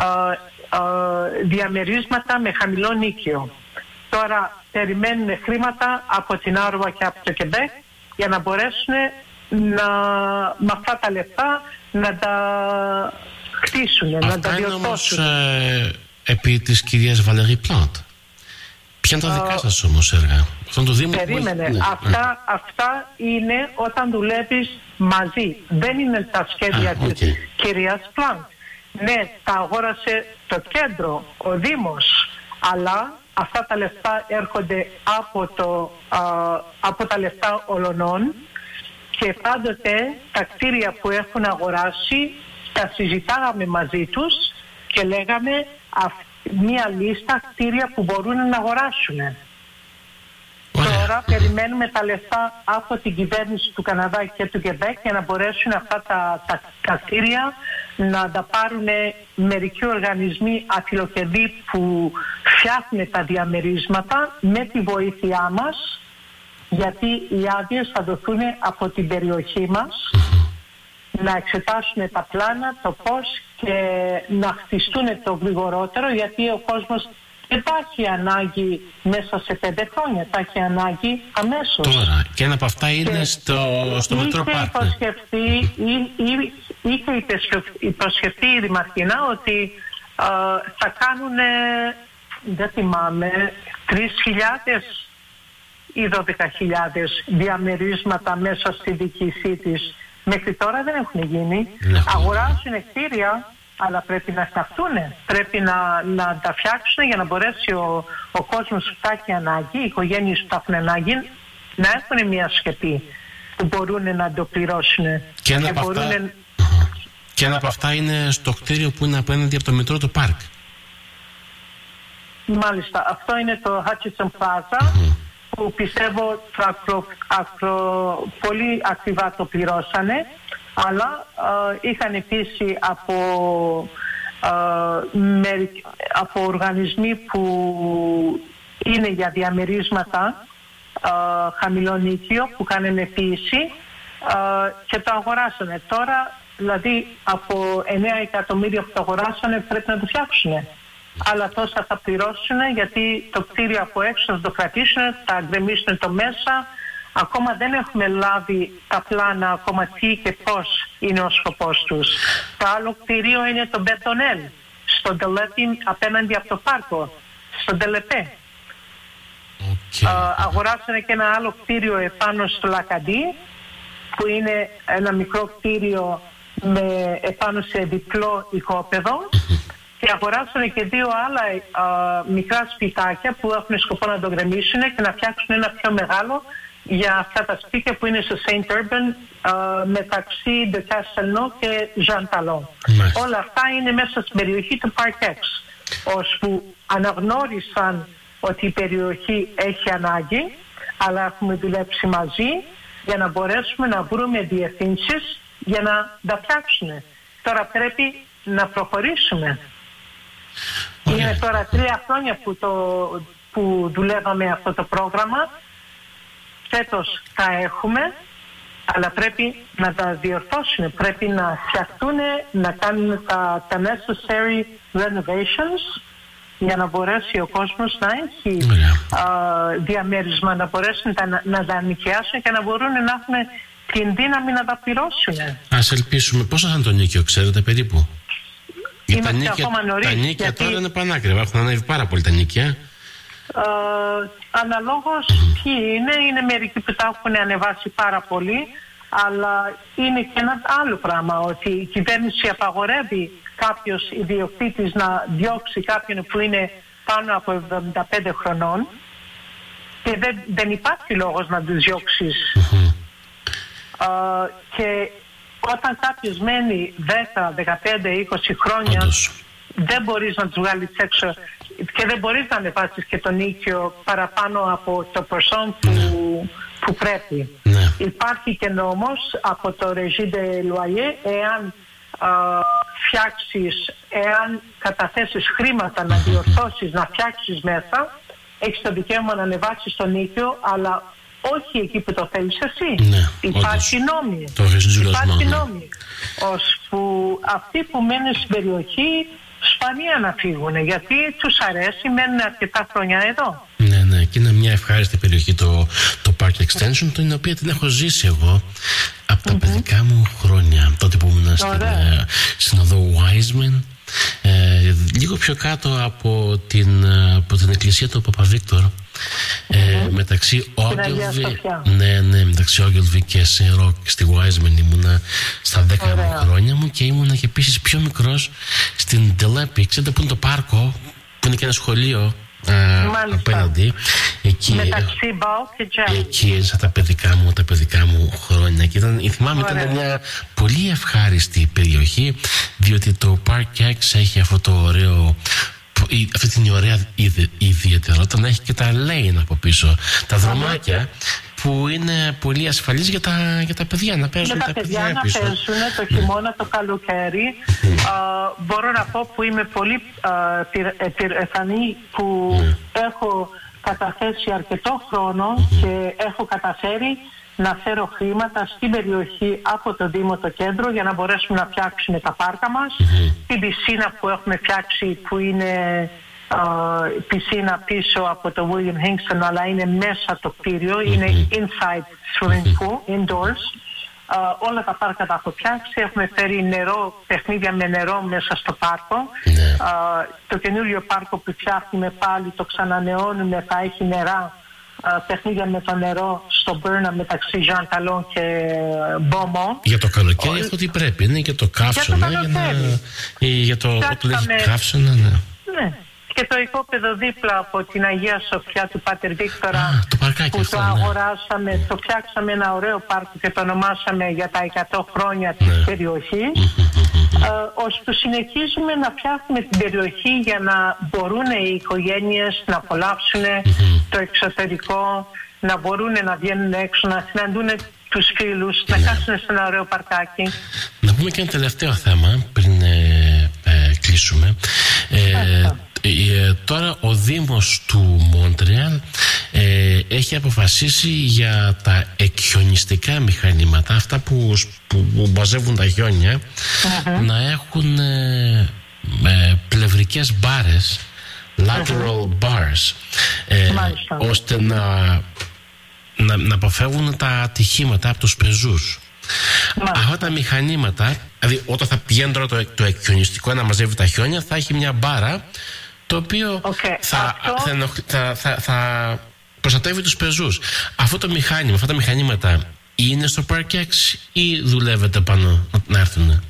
F: διαμερίσματα με χαμηλό νίκιο. Τώρα περιμένουν χρήματα από την Άρουα και από το Κεμπέκ για να μπορέσουν με αυτά τα λεφτά να τα χτίσουν, να τα διορθώσουν.
A: Αυτά είναι όμως επί της κυρίας Βαλερή Πλάντ. Ποια είναι τα δικά σας όμως έργα?
F: Περίμενε. Αυτά είναι όταν δουλεύεις μαζί. Δεν είναι τα σχέδια της κυρίας Πλάντ. Ναι, τα αγόρασε το κέντρο, ο Δήμος, αλλά αυτά τα λεφτά έρχονται από τα λεφτά ολονών και πάντοτε τα κτίρια που έχουν αγοράσει τα συζητάγαμε μαζί τους και λέγαμε μία λίστα κτίρια που μπορούν να αγοράσουν. Τώρα περιμένουμε τα λεφτά από την κυβέρνηση του Καναδά και του Κεμπέκ για να μπορέσουν αυτά τα κτίρια να τα πάρουν μερικοί οργανισμοί αφιλοκερδοί που φτιάχνουν τα διαμερίσματα με τη βοήθειά μας, γιατί οι άδειες θα δοθούν από την περιοχή μας, να εξετάσουν τα πλάνα, το πώς και να χτιστούν το γρηγορότερο, γιατί ο κόσμος δεν τα έχει ανάγκη μέσα σε 5 χρόνια, τα έχει ανάγκη αμέσως.
A: Τώρα, και ένα από αυτά είναι στο Μετρό Πάρκ.
F: Είχε υποσχεθεί η Δημαρχίνα ότι θα κάνουν, δεν θυμάμαι, 3.000 ή 12.000 διαμερίσματα μέσα στη διοίκησή της. Μέχρι τώρα δεν έχουν γίνει. Αγοράζουν κτίρια, αλλά πρέπει να φτιαχτούν. Πρέπει να τα φτιάξουν για να μπορέσει ο κόσμος που τα έχει ανάγκη, οι οικογένειες που τα έχουν ανάγκη, να έχουν μια σκεπή που μπορούν να το πληρώσουν.
A: Και ένα από αυτά είναι στο κτίριο που είναι απέναντι από το Μετρό το Πάρκ.
F: Μάλιστα. Αυτό είναι το Hutchison Plaza, που πιστεύω πολύ ακριβά το πληρώσανε, αλλά είχαν επίσης από οργανισμοί που είναι για διαμερίσματα χαμηλό νίκιο που κάνουν επίσης και το αγοράσανε. Τώρα δηλαδή από 9 εκατομμύρια που το αγοράσανε πρέπει να το φτιάξουν. Αλλά τόσα θα πληρώσουν, γιατί το κτίριο από έξω θα το κρατήσουν, θα γκρεμίσουν το μέσα. Ακόμα δεν έχουμε λάβει τα πλάνα ακόμα τι και πώς είναι ο σκοπός τους. Το άλλο κτίριο είναι το Μπετονέλ, στον Τελέπι απέναντι από το πάρκο, στον Τελεπέ. Αγοράσανε και ένα άλλο κτίριο επάνω στο Λακαντί, που είναι ένα μικρό κτίριο επάνω σε διπλό οικόπεδο. Και αγοράσανε και 2 άλλα μικρά σπιτάκια που έχουν σκοπό να το γκρεμίσουν και να φτιάξουν ένα πιο μεγάλο για αυτά τα σπίτια που είναι στο Saint Urban μεταξύ de Castelnau και Jean Talon. Όλα αυτά είναι μέσα στην περιοχή του Park X, ώσπου αναγνώρισαν ότι η περιοχή έχει ανάγκη, αλλά έχουμε δουλέψει μαζί για να μπορέσουμε να βρούμε διευθύνσεις για να τα φτιάξουν. Τώρα πρέπει να προχωρήσουμε. Είναι τώρα 3 χρόνια που δουλεύαμε αυτό το πρόγραμμα. Φέτος τα έχουμε, αλλά πρέπει να τα διορθώσουν. Πρέπει να φτιαχτούν, να κάνουν τα necessary renovations για να μπορέσει ο κόσμος να έχει διαμέρισμα, να μπορέσουν να τα νοικιάσουν και να μπορούν να έχουν την δύναμη να τα πληρώσουν.
A: Ας ελπίσουμε. Πόσο θα είναι το νίκιο, ξέρετε περίπου?
F: Είμαστε ακόμα νωρίς.
A: Τα νίκια τώρα είναι πανάκριβα, έχουν ανέβει πάρα πολύ τα νίκια.
F: Αναλόγως ποιοι είναι μερικοί που τα έχουν ανεβάσει πάρα πολύ, αλλά είναι και ένα άλλο πράγμα, ότι η κυβέρνηση απαγορεύει κάποιος ιδιοκτήτης να διώξει κάποιον που είναι πάνω από 75 χρονών και δεν υπάρχει λόγος να τους διώξεις. Και όταν κάποιος μένει 10, 15, 20 χρόνια δεν μπορείς να τους βγάλεις έξω και δεν μπορείς να ανεβάσεις και τον οίκιο παραπάνω από το ποσό που πρέπει. Υπάρχει και νόμος από το Régie de Loyer, εάν εάν καταθέσεις χρήματα να διορθώσεις, να φτιάξεις μέσα, έχεις το δικαίωμα να ανεβάσεις τον οίκιο, αλλά όχι εκεί που το θέλεις εσύ. Υπάρχει νόμοι. Υπάρχει νόμοι. Ώσπου αυτοί που μένουν στην περιοχή σπανία να φύγουν, γιατί τους αρέσει, μένουν αρκετά χρόνια εδώ.
A: Ναι, και είναι μια ευχάριστη περιοχή το Park Extension, την οποία την έχω ζήσει εγώ από τα παιδικά μου χρόνια, τότε που ήμουν στην οδό Wiseman, λίγο πιο κάτω από την εκκλησία του Παπαβίκτορ, μεταξύ Ogilvy και Saint Roch στη Wiseman ήμουνα στα 10 χρόνια μου, και ήμουνα και επίσης πιο μικρός στην Delepy, ξέρετε που είναι το πάρκο που είναι και ένα σχολείο απέναντι, εκεί έζησα τα παιδικά μου χρόνια και θυμάμαι ήταν μια πολύ ευχάριστη περιοχή, διότι το Park X έχει αυτό το ωραίο, αυτή την ωραία ιδιαιτερότητα να έχει και τα lane από πίσω, τα δρομάκια που είναι πολύ ασφαλής για τα παιδιά να παίζουν.
F: Για τα παιδιά να παίζουν το χειμώνα, το καλοκαίρι. Μπορώ να πω που είμαι πολύ επιρρεφανή που έχω καταθέσει αρκετό χρόνο και έχω καταφέρει να φέρω χρήματα στην περιοχή από το Δήμο το κέντρο για να μπορέσουμε να φτιάξουμε τα πάρκα μας, την πισίνα που έχουμε φτιάξει που είναι πισίνα πίσω από το William Hingston, αλλά είναι μέσα το κτίριο, είναι inside swimming pool, indoors. Όλα τα πάρκα τα έχω φτιάξει, έχουμε φέρει νερό, παιχνίδια με νερό μέσα στο πάρκο. Το καινούριο πάρκο που φτιάχνουμε πάλι το ξανανεώνουμε, θα έχει νερά, παιχνίδια με το νερό στο Burnham μεταξύ Jean Talon και Beaumont.
A: Για το καλοκαίρι αυτό τι πρέπει, είναι για το καύσωνα, για το καύσωνα, ναι.
F: Και το οικόπεδο δίπλα από την Αγία Σοφιά του Πάτερ Βίκτορα που το αγοράσαμε, το φτιάξαμε ένα ωραίο πάρκο και το ονομάσαμε για τα 100 χρόνια της περιοχής, ώστε συνεχίζουμε να φτιάχνουμε την περιοχή για να μπορούν οι οικογένειες να απολαύσουν το εξωτερικό, να μπορούν να βγαίνουν έξω, να συναντούν τους φίλους, να κάτσουν σε ένα ωραίο παρκάκι.
A: Να πούμε και ένα τελευταίο θέμα πριν κλείσουμε. Τώρα ο Δήμος του Μόντρεαλ έχει αποφασίσει για τα εκχιονιστικά μηχανήματα, αυτά που μπαζεύουν τα χιόνια, να έχουν πλευρικές μπάρες, lateral bars, ώστε να αποφεύγουν τα ατυχήματα από τους πεζούς. Αυτά τα μηχανήματα, δηλαδή όταν θα πηγαίνει τώρα το εκχιονιστικό να μαζεύει τα χιόνια, θα έχει μια μπάρα το οποίο θα προστατεύει τους πεζούς. Αυτό το μηχάνημα, αυτά τα μηχανήματα είναι στο Park X ή δουλεύετε πάνω να έρθουν?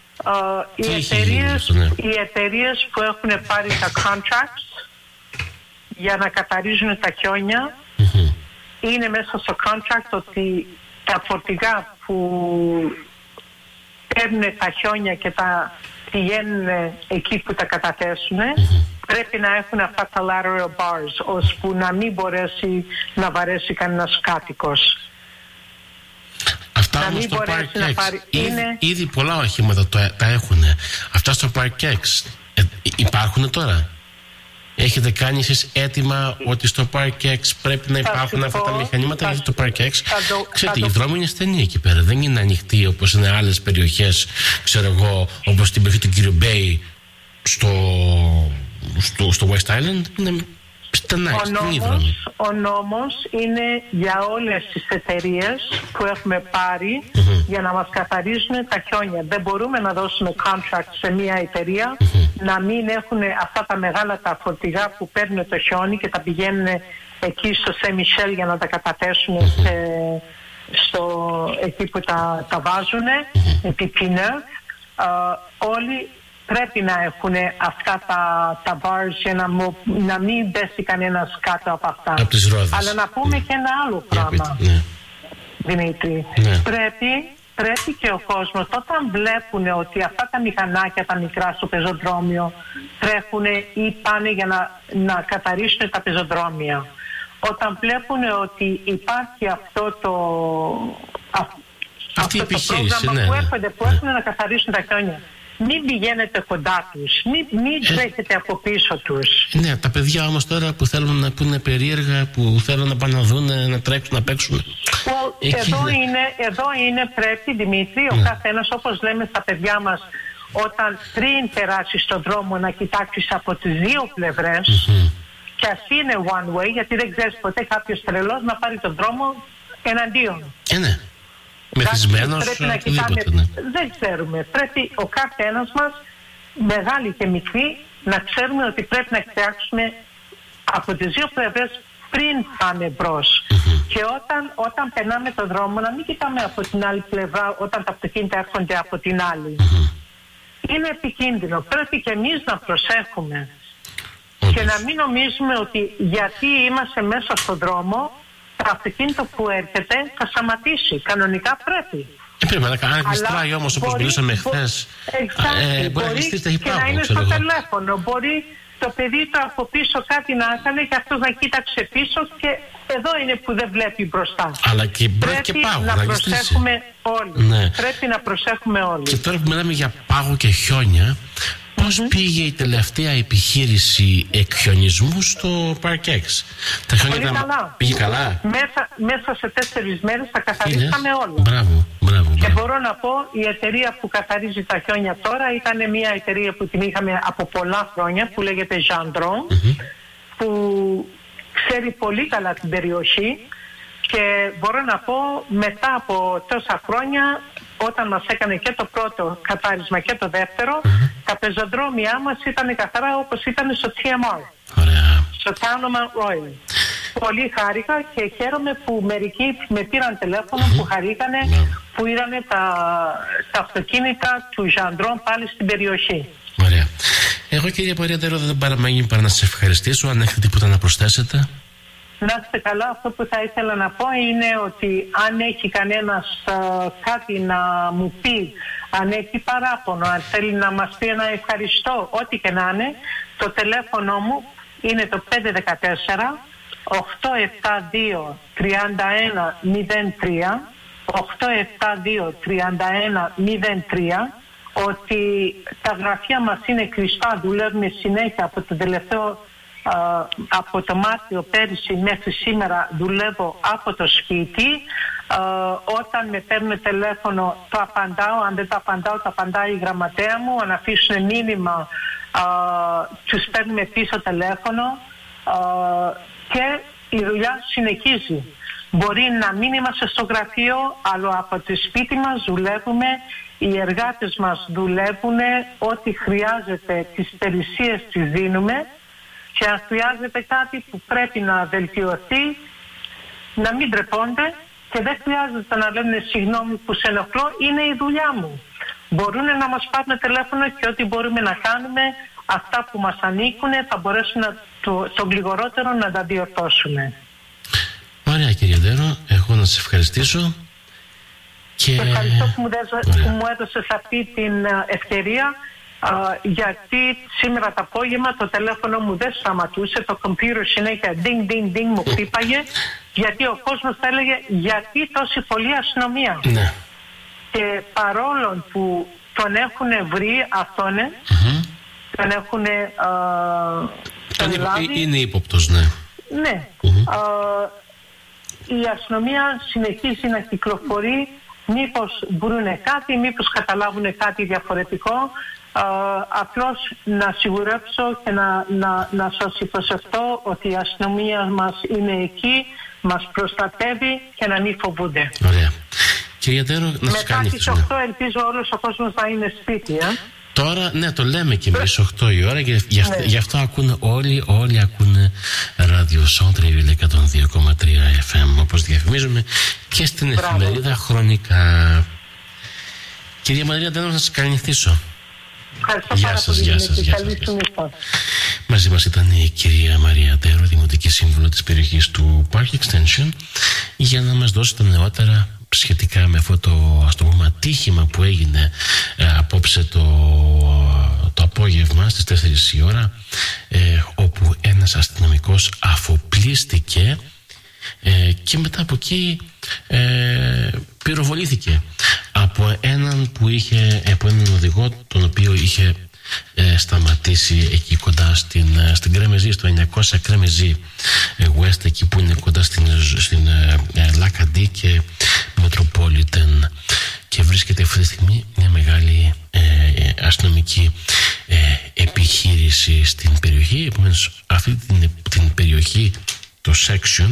F: Οι εταιρείες που έχουν πάρει τα contracts για να καθαρίζουν τα χιόνια, είναι μέσα στο contract ότι τα φορτηγά που παίρνουν τα χιόνια και τα πηγαίνουν εκεί που τα καταθέσουν, πρέπει να έχουν αυτά τα lateral bars, ώσπου να μην μπορέσει να βαρέσει κανένας κάτοικος.
A: Αυτά όμως στο Park X, ήδη πολλά οχήματα τα έχουν. Αυτά στο Park X υπάρχουν τώρα? Έχετε κάνει εσείς έτοιμα ότι στο Park X πρέπει να υπάρχουν αυτά τα μηχανήματα? Γιατί το Park X, ξέρετε, οι δρόμοι είναι στενοί εκεί πέρα, δεν είναι ανοιχτοί όπως είναι άλλες περιοχές, ξέρω εγώ, όπως την περιοχή του κύριου Μπέι στο West Island, είναι στενά, στενοί δρόμοι.
F: Ο νόμος είναι για όλες τις εταιρείες που έχουμε πάρει για να μας καθαρίζουν τα χιόνια. Δεν μπορούμε να δώσουμε contract σε μια εταιρεία να μην έχουν αυτά τα μεγάλα τα φορτηγά που παίρνουν το χιόνι και τα πηγαίνουν εκεί στο Saint-Michel για να τα καταθέσουν εκεί που τα βάζουν, επί Pineur. Όλοι πρέπει να έχουν αυτά τα bars για να μην πέσει κανένας κάτω από αυτά.
A: Από τις ρόδες.
F: Αλλά να πούμε και ένα άλλο πράγμα, Δημήτρη. Πρέπει πρέπει και ο κόσμος, όταν βλέπουν ότι αυτά τα μηχανάκια τα μικρά στο πεζοδρόμιο τρέχουν ή πάνε για να καθαρίσουν τα πεζοδρόμια, όταν βλέπουν ότι υπάρχει αυτό το πρόγραμμα που έρχονται να καθαρίσουν τα χιόνια, μην πηγαίνετε κοντά τους, μην τρέχετε από πίσω τους.
A: Ναι, τα παιδιά όμως τώρα που θέλουν να πούνε περίεργα, που θέλουν να πάνε να δουν, να τρέξουν, να παίξουν.
F: Εδώ είναι πρέπει, Δημήτρη, ο καθένας, όπως λέμε στα παιδιά μας, όταν πριν περάσει στον δρόμο να κοιτάξεις από τις δύο πλευρές, και ας είναι one way, γιατί δεν ξέρεις ποτέ κάποιος τρελός να πάρει τον δρόμο εναντίον.
A: Ναι. Μεθυσμένος,
F: πρέπει να κοιτάμε, δεν ξέρουμε. Πρέπει ο καθένας μας, μεγάλοι και μικροί, να ξέρουμε ότι πρέπει να κοιτάξουμε από τις δύο πλευρές πριν πάμε μπρος. Και όταν περνάμε τον δρόμο, να μην κοιτάμε από την άλλη πλευρά όταν τα αυτοκίνητα έρχονται από την άλλη. Είναι επικίνδυνο. Πρέπει και εμείς να προσέχουμε. Και να μην νομίζουμε ότι γιατί είμαστε μέσα στον δρόμο, το αυτοκίνητο που έρχεται θα σταματήσει. Κανονικά πρέπει.
A: Πρέπει να κάνει κλειστράει όμως, όπως μιλούσαμε χθες. Μπορεί να κλειστεί τα υπάγω.
F: Και να είναι στο τηλέφωνο. Μπορεί το παιδί του από πίσω κάτι να έκανε και αυτός να κοίταξε πίσω, και εδώ είναι που δεν βλέπει μπροστά.
A: Αλλά και πρέπει και πάγο
F: να προσέχουμε όλοι. Ναι. Πρέπει να προσέχουμε όλοι. Και
A: τώρα που μιλάμε για πάγο και χιόνια, πώς πήγε η τελευταία επιχείρηση εκχιονισμού στο Παρκέξ? Τα χιόνια
F: καλά.
A: Πήγε καλά.
F: Μέσα σε 4 μέρες τα καθαρίσαμε όλα.
A: Μπράβο.
F: Και μπορώ να πω, η εταιρεία που καθαρίζει τα χιόνια τώρα ήταν μια εταιρεία που την είχαμε από πολλά χρόνια, που λέγεται Gendron, που ξέρει πολύ καλά την περιοχή, και μπορώ να πω, μετά από τόσα χρόνια, όταν μας έκανε και το πρώτο καθάρισμα και το δεύτερο, τα πεζοδρόμια μας ήταν καθαρά όπως ήταν στο TMR. Στο Town Royal. Πολύ χάρηκα και χαίρομαι που μερικοί με πήραν τηλέφωνο που χαρήκανε που είδανε τα αυτοκίνητα του Gendron πάλι στην περιοχή.
A: Ωραία. Εγώ, κυρία Μαρία-Ντέρο, δεν παραμένει παρά να σας ευχαριστήσω. Αν έχετε τίποτα να προσθέσετε.
F: Να είστε καλά. Αυτό που θα ήθελα να πω είναι ότι αν έχει κανένας κάτι να μου πει, αν έχει παράπονο, αν θέλει να μας πει ένα ευχαριστώ, ό,τι και να είναι, το τηλέφωνο μου είναι το 514 872 3103, 872 3103, ότι τα γραφεία μας είναι κλειστά, δουλεύουμε συνέχεια από το τελευταίο, από το Μάρτιο πέρυσι μέχρι σήμερα δουλεύω από το σπίτι. Όταν με παίρνουν τηλέφωνο το απαντάω, αν δεν το απαντάω το απαντάει η γραμματέα μου, αν αφήσουν μήνυμα τους παίρνουμε πίσω τηλέφωνο, και η δουλειά συνεχίζει. Μπορεί να μην είμαστε στο γραφείο, αλλά από το σπίτι μας δουλεύουμε, οι εργάτες μας δουλεύουν, ό,τι χρειάζεται τις υπηρεσίες τις δίνουμε, και αν χρειάζεται κάτι που πρέπει να βελτιωθεί, να μην ντρεπόνται και δεν χρειάζεται να λένε συγγνώμη που σε ενοχλώ, είναι η δουλειά μου. Μπορούν να μας πάρουν τηλέφωνο και ό,τι μπορούμε να κάνουμε, αυτά που μας ανήκουν, θα μπορέσουν το γλυγορότερο να τα διορθώσουμε.
A: Ωραία, κυρία Ντέρο, εγώ να σας ευχαριστήσω. Και
F: ευχαριστώ που μου έδωσες αυτή την ευκαιρία, γιατί σήμερα το απόγευμα το τηλέφωνο μου δεν σταματούσε, το κομπιούτερ συνέχεια ding μου χτύπαγε, γιατί ο κόσμος θα έλεγε γιατί τόση πολλή αστυνομία.
A: Ναι.
F: Και παρόλο που τον έχουν βρει αυτόν, τον έχουν
A: είναι ύποπτος, ναι.
F: Ναι. Η αστυνομία συνεχίζει να κυκλοφορεί, μήπως βρούνε κάτι, μήπως καταλάβουν κάτι διαφορετικό. Απλώς να σιγουρέψω και να σας υποσχεθώ ότι η αστυνομία μας είναι εκεί, μας προστατεύει και να μην φοβούνται.
A: Ωραία. Κυρία Ντέρο, να σας κάνει
F: μετά τις 8 ελπίζω όλος ο κόσμος να είναι σπίτι.
A: Τώρα, ναι, το λέμε και εμείς 8 η ώρα, και γι' αυτό ακούνε όλοι ακούνε ράδιο Centreville 102,3 FM, όπως διαφημίζουμε και στην εφημερίδα Χρονικά. Κυρία Μαρία-Ντέρο, να σας καληνυχτήσω.
F: Γεια σας.
A: Μαζί μας ήταν η κυρία Μαρία-Ντέρο, Δημοτική Σύμβουλο της περιοχής του Park Extension, για να μας δώσει τα νεότερα σχετικά με αυτό το, ας το πούμε, ατύχημα που έγινε απόψε το απόγευμα στις 4 η ώρα, όπου ένας αστυνομικός αφοπλίστηκε και μετά από εκεί πυροβολήθηκε από έναν οδηγό, τον οποίο είχε σταματήσει εκεί κοντά στην Κρέμεζη, στο 900 Κρέμεζη West, εκεί που είναι κοντά στην Λακαντή και Metropolitan, και βρίσκεται αυτή τη στιγμή μια μεγάλη αστυνομική επιχείρηση στην περιοχή. Επομένως αυτή την περιοχή, το section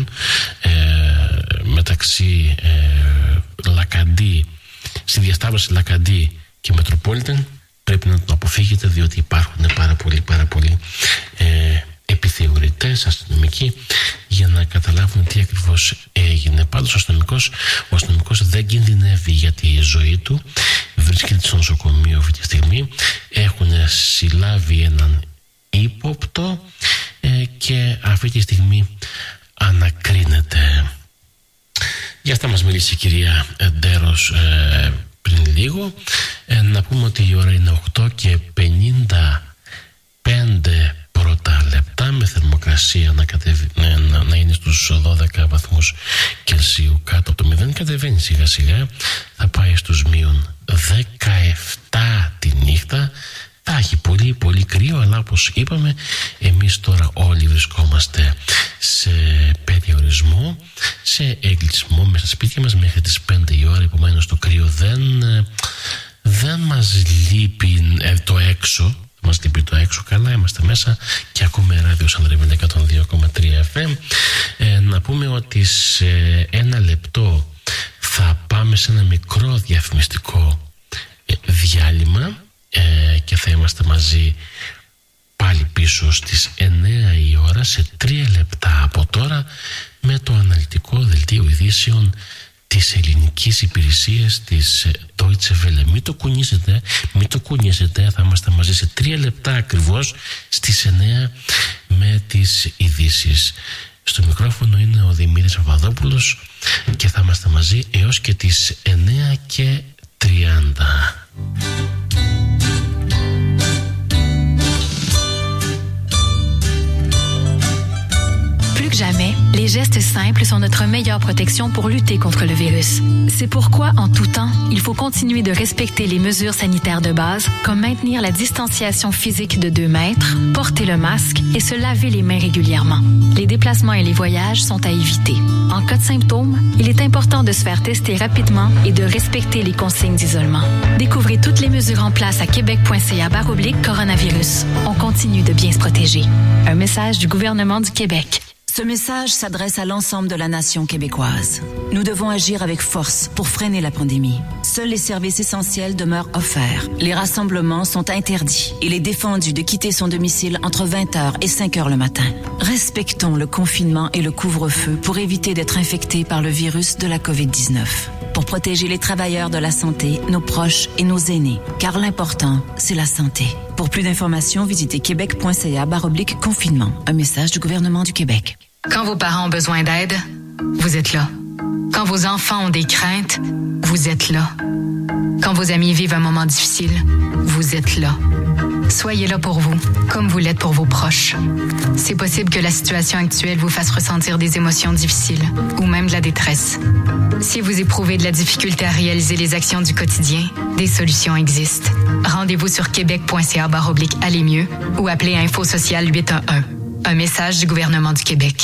A: μεταξύ Λακαντή, στη διασταύρωση Λακαντή και Metropolitan, πρέπει να το αποφύγετε, διότι υπάρχουν πάρα πολλοί επιθεωρητές αστυνομικοί για να καταλάβουν τι ακριβώς έγινε. Πάντως ο αστυνομικός δεν κινδυνεύει για τη ζωή του, βρίσκεται στο νοσοκομείο αυτή τη στιγμή. Έχουν συλλάβει έναν ύποπτο και αυτή τη στιγμή ανακρίνεται. Για αυτά μας μίλησε η κυρία Ντέρος πριν λίγο. Να πούμε ότι η ώρα είναι 8:55 πρώτα λεπτά, με θερμοκρασία να είναι στους 12 βαθμούς Κελσίου κάτω από το 0. Κατεβαίνει σιγά σιγά, θα πάει στους -17 τη νύχτα. Θα έχει πολύ κρύο, αλλά όπως είπαμε, εμείς τώρα όλοι βρισκόμαστε σε περιορισμό, σε εγκλεισμό μέσα στα σπίτια μας μέχρι τις 5 η ώρα. Επομένως το κρύο δεν μας λείπει το έξω. Μας λείπει το έξω, καλά είμαστε μέσα και ακούμε ράδιο Σαντρεβίλ 102,3 FM. Να πούμε ότι σε ένα λεπτό θα πάμε σε ένα μικρό διαφημιστικό διάλειμμα και θα είμαστε μαζί πάλι πίσω στις 9 η ώρα, σε 3 λεπτά από τώρα, με το αναλυτικό δελτίο ειδήσεων της ελληνικής υπηρεσίας της Deutsche Welle. Μην το κουνήσετε, θα είμαστε μαζί σε 3 λεπτά ακριβώς στις 9 με τις ειδήσεις. Στο μικρόφωνο είναι ο Δημήτρης Παπαδόπουλος και θα είμαστε μαζί έως και τις 9:30.
G: Jamais, les gestes simples sont notre meilleure protection pour lutter contre le virus. C'est pourquoi, en tout temps, il faut continuer de respecter les mesures sanitaires de base, comme maintenir la distanciation physique de 2 mètres, porter le masque et se laver les mains régulièrement. Les déplacements et les voyages sont à éviter. En cas de symptômes, il est important de se faire tester rapidement et de respecter les consignes d'isolement. Découvrez toutes les mesures en place à québec.ca/coronavirus. On continue de bien se protéger. Un message du gouvernement du Québec.
H: Ce message s'adresse à l'ensemble de la nation québécoise. Nous devons agir avec force pour freiner la pandémie. Seuls les services essentiels demeurent offerts. Les rassemblements sont interdits. Il est défendu de quitter son domicile entre 20h et 5h le matin. Respectons le confinement et le couvre-feu pour éviter d'être infectés par le virus de la COVID-19. Pour protéger les travailleurs de la santé, nos proches et nos aînés. Car l'important, c'est la santé. Pour plus d'informations, visitez québec.ca/confinement. Un message du gouvernement du Québec.
G: Quand vos parents ont besoin d'aide, vous êtes là. Quand vos enfants ont des craintes, vous êtes là. Quand vos amis vivent un moment difficile, vous êtes là. Soyez là pour vous, comme vous l'êtes pour vos proches. C'est possible que la situation actuelle vous fasse ressentir des émotions difficiles ou même de la détresse. Si vous éprouvez de la difficulté à réaliser les actions du quotidien, des solutions existent. Rendez-vous sur québec.ca/aller mieux ou appelez Info Sociale 811. Un message du gouvernement du Québec.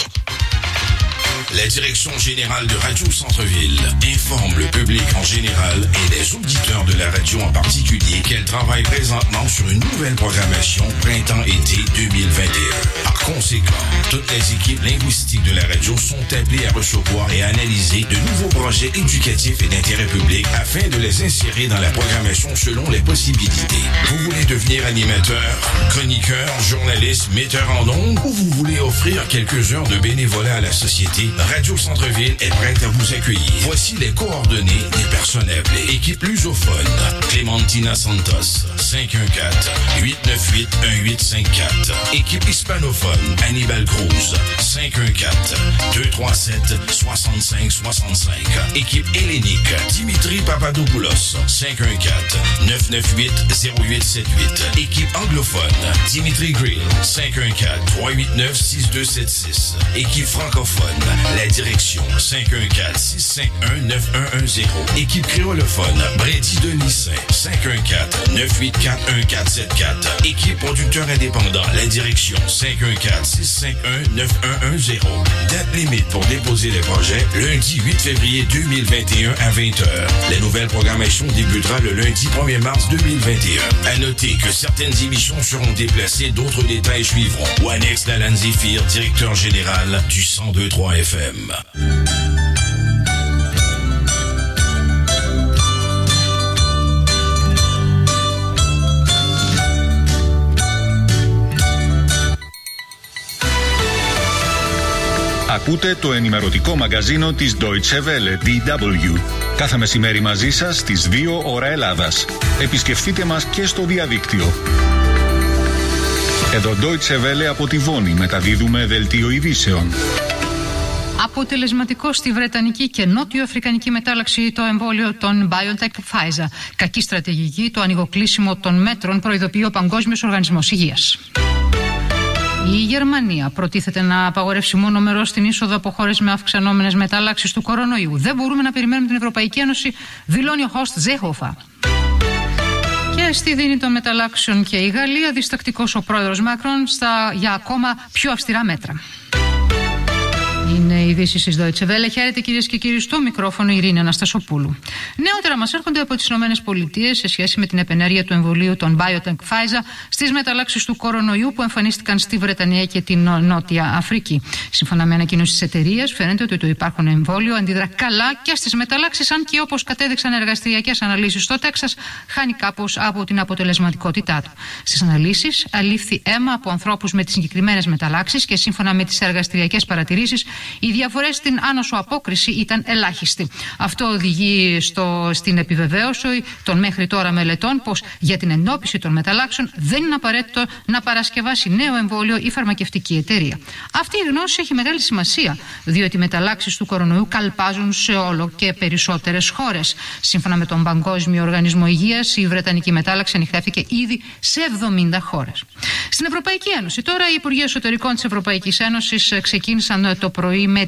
I: La Direction générale de Radio Centre-Ville informe le public en général et les auditeurs de la radio en particulier qu'elle travaille présentement sur une nouvelle programmation printemps-été 2021. Par conséquent, toutes les équipes linguistiques de la radio sont appelées à recevoir et à analyser de nouveaux projets éducatifs et d'intérêt public afin de les insérer dans la programmation selon les possibilités. Vous voulez devenir animateur, chroniqueur, journaliste, metteur en ondes ou vous voulez offrir quelques heures de bénévolat à la société? Radio Centre-Ville est prête à vous accueillir. Voici les coordonnées des personnes appelées. Équipe lusophone, Clémentina Santos, 514-898-1854. Équipe hispanophone, Hannibal Cruz, 514-237-6565. Équipe hellénique, Dimitri Papadopoulos, 514-998-0878. Équipe anglophone, Dimitri Grill, 514-389-6276. Équipe francophone, la direction 514-651-9110. Équipe créolophone, Brady Denissin, 514-984-1474. Équipe producteur indépendant, la direction 514-651-9110. Date limite pour déposer les projets, lundi 8 février 2021 à 20h. La nouvelle programmation débutera le lundi 1er mars 2021. À noter que certaines émissions seront déplacées, d'autres détails suivront. Wanex Lalanne Zéphir, directeur général du 102.3 FM.
J: Ακούτε το ενημερωτικό μαγκαζίνο της Deutsche Welle, DW. Κάθε μεσημέρι μαζί σας στις 2 ώρα Ελλάδας. Επισκεφτείτε μας και στο διαδίκτυο. Εδώ Deutsche Welle από τη Βόνη μεταδίδουμε δελτίο ειδήσεων.
K: Αποτελεσματικό στη Βρετανική και Νότιο-Αφρικανική μετάλλαξη το εμβόλιο των BioNTech Pfizer. Κακή στρατηγική το ανοιγοκλείσιμο των μέτρων, προειδοποιεί ο Παγκόσμιος Οργανισμός Υγείας. Η Γερμανία προτίθεται να απαγορεύσει μόνο μερός την είσοδο από χώρες με αυξανόμενες μεταλλάξεις του κορονοϊού. Δεν μπορούμε να περιμένουμε την Ευρωπαϊκή Ένωση, δηλώνει ο Horst Seehofer. Και στη δίνη των μεταλλάξεων και η Γαλλία, διστακτικός ο πρόεδρος Μακρόν για ακόμα πιο αυστηρά μέτρα. Είναι οι ειδήσεις της Deutsche Welle. Χαίρετε κυρίες και κύριοι, στο μικρόφωνο Ειρήνη Αναστασοπούλου. Νεότερα μας έρχονται από τις ΗΠΑ σε σχέση με την επενέργεια του εμβολίου των BioNTech Pfizer στις μεταλλάξεις του κορονοϊού που εμφανίστηκαν στη Βρετανία και την Νότια Αφρική. Σύμφωνα με ανακοίνωση της εταιρείας, φαίνεται ότι το υπάρχον εμβόλιο αντιδρά καλά και στις μεταλλάξεις, αν και όπως κατέδειξαν εργαστηριακές αναλύσεις στο Τέξας, χάνει κάπως από την αποτελεσματικότητά του. Στις αναλύσεις αλήφθη αίμα από ανθρώπους με τις συγκεκριμένες μεταλλάξεις και σύμφωνα με τις εργαστηριακές παρατηρήσεις, οι διαφορές στην άνοσο απόκριση ήταν ελάχιστη. Αυτό οδηγεί στην επιβεβαίωση των μέχρι τώρα μελετών πως για την εντόπιση των μεταλλάξεων δεν είναι απαραίτητο να παρασκευάσει νέο εμβόλιο η φαρμακευτική εταιρεία. Αυτή η γνώση έχει μεγάλη σημασία, διότι οι μεταλλάξεις του κορονοϊού καλπάζουν σε όλο και περισσότερες χώρες. Σύμφωνα με τον Παγκόσμιο Οργανισμό Υγείας, η Βρετανική μετάλλαξη ανιχνεύτηκε ήδη σε 70 χώρες. Στην Ευρωπαϊκή Ένωση, τώρα οι Υπουργοί Εσωτερικών της Ευρωπαϊκής Ένωσης ξεκίνησαν το πρωί με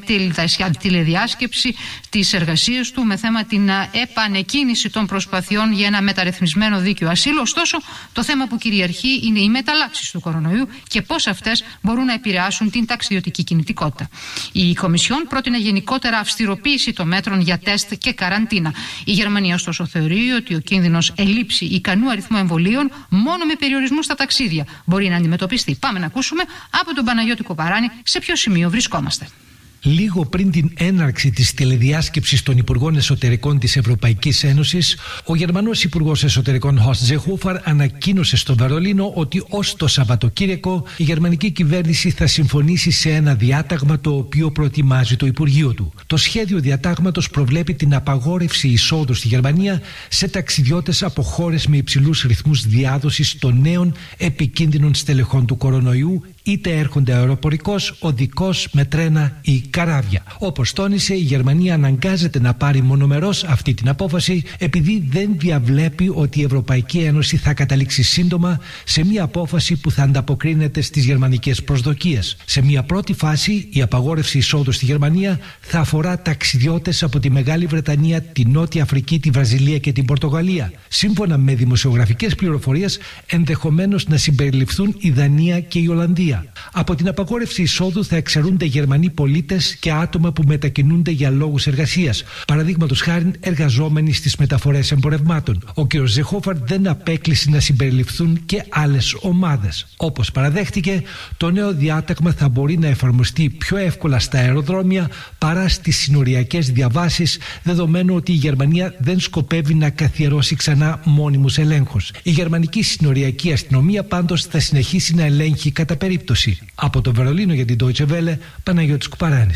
K: τηλεδιάσκεψη τις εργασίες του με θέμα την επανεκκίνηση των προσπαθειών για ένα μεταρρυθμισμένο δίκαιο ασύλου. Ωστόσο, το θέμα που κυριαρχεί είναι οι μεταλλάξεις του κορονοϊού και πώς αυτές μπορούν να επηρεάσουν την ταξιδιωτική κινητικότητα. Η Κομισιόν πρότεινε γενικότερα αυστηροποίηση των μέτρων για τεστ και καραντίνα. Η Γερμανία, ωστόσο, θεωρεί ότι ο κίνδυνος ελλείψη ικανού αριθμού εμβολίων μόνο με περιορισμούς στα ταξίδια μπορεί να αντιμετωπιστεί. Πάμε να ακούσουμε από τον Παναγιώτη Κοπαράνη σε ποιο σημείο βρισκόμαστε.
L: Λίγο πριν την έναρξη της τηλεδιάσκεψης των Υπουργών Εσωτερικών της Ευρωπαϊκής Ένωσης, ο Γερμανός Υπουργός Εσωτερικών Horst Seehofer ανακοίνωσε στο Βερολίνο ότι ως το Σαββατοκύριακο η γερμανική κυβέρνηση θα συμφωνήσει σε ένα διάταγμα το οποίο προετοιμάζει το Υπουργείο του. Το σχέδιο διατάγματος προβλέπει την απαγόρευση εισόδου στη Γερμανία σε ταξιδιώτες από χώρες με υψηλούς ρυθμούς διάδοσης των νέων επικίνδυνων στελεχών του κορονοϊού, είτε έρχονται αεροπορικός, οδικός, με τρένα ή καράβια. Όπως τόνισε, η Γερμανία αναγκάζεται να πάρει μονομερώς αυτή την απόφαση επειδή δεν διαβλέπει ότι η Ευρωπαϊκή Ένωση θα καταλήξει σύντομα σε μια απόφαση που θα ανταποκρίνεται στις γερμανικές προσδοκίες. Σε μια πρώτη φάση, η απαγόρευση εισόδου στη Γερμανία θα αφορά ταξιδιώτες από τη Μεγάλη Βρετανία, τη Νότια Αφρική, τη Βραζιλία και την Πορτογαλία. Σύμφωνα με δημοσιογραφικές πληροφορίες, ενδεχομένως να συμπεριληφθούν η Δανία και η Ολλανδία. Από την απαγόρευση εισόδου θα εξαιρούνται Γερμανοί πολίτες και άτομα που μετακινούνται για λόγους εργασίας, παραδείγματος χάριν εργαζόμενοι στις μεταφορές εμπορευμάτων. Ο κ. Seehofer δεν απέκλεισε να συμπεριληφθούν και άλλες ομάδες. Όπως παραδέχτηκε, το νέο διάταγμα θα μπορεί να εφαρμοστεί πιο εύκολα στα αεροδρόμια παρά στις συνοριακές διαβάσεις, δεδομένου ότι η Γερμανία δεν σκοπεύει να καθιερώσει ξανά μόνιμους ελέγχους. Η γερμανική συνοριακή αστυνομία πάντως θα συνεχίσει να ελέγχει κατά περίπτωση. Από το Βερολίνο για την Deutsche Welle, Παναγιώτης Κουπαράνης.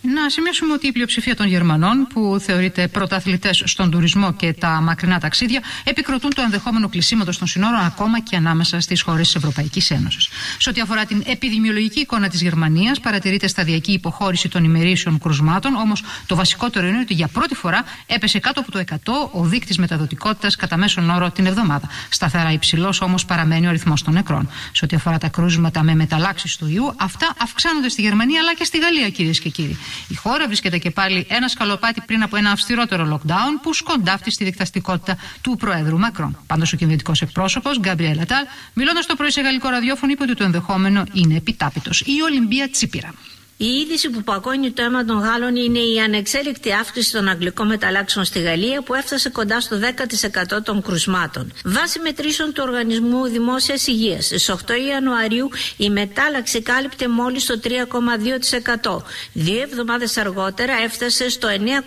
K: Να σημειώσουμε ότι η πλειοψηφία των Γερμανών, που θεωρείται πρωταθλητές στον τουρισμό και τα μακρινά ταξίδια, επικροτούν το ενδεχόμενο κλεισίματος των συνόρων ακόμα και ανάμεσα στις χώρες της Ευρωπαϊκής Ένωσης. Σε ό,τι αφορά την επιδημιολογική εικόνα της Γερμανίας, παρατηρείται σταδιακή υποχώρηση των ημερήσιων κρουσμάτων, όμως το βασικότερο είναι ότι για πρώτη φορά έπεσε κάτω από το 100 ο δείκτης μεταδοτικότητας κατά μέσον όρο την εβδομάδα. Σταθερά υψηλός όμως παραμένει ο αριθμός των νεκρών. Σε ό,τι αφορά τα κρούσματα με μεταλλάξεις του ιού, αυτά αυξάνονται στη Γερμανία αλλά και στη Γαλλία, κυρίες και κύριοι. Η χώρα βρίσκεται και πάλι ένα σκαλοπάτι πριν από ένα αυστηρότερο lockdown που σκοντάφτει στη δικταστικότητα του Προέδρου Μακρόν. Πάντως, ο κυβερνητικός εκπρόσωπος, Γκάμπριελ Ατάλ, μιλώντας το πρωί σε γαλλικό ραδιόφωνο, είπε ότι το ενδεχόμενο είναι επιτάπητος. Η Ολυμπία Τσίπηρα.
M: Η είδηση που παγώνει το αίμα των Γάλλων είναι η ανεξέλεκτη αύξηση των αγγλικών μεταλλάξεων στη Γαλλία, που έφτασε κοντά στο 10% των κρουσμάτων. Βάσει μετρήσεων του Οργανισμού Δημόσιας Υγείας, στις 8 Ιανουαρίου η μετάλλαξη κάλυπτε μόλις το 3,2%. 2 εβδομάδες αργότερα έφτασε στο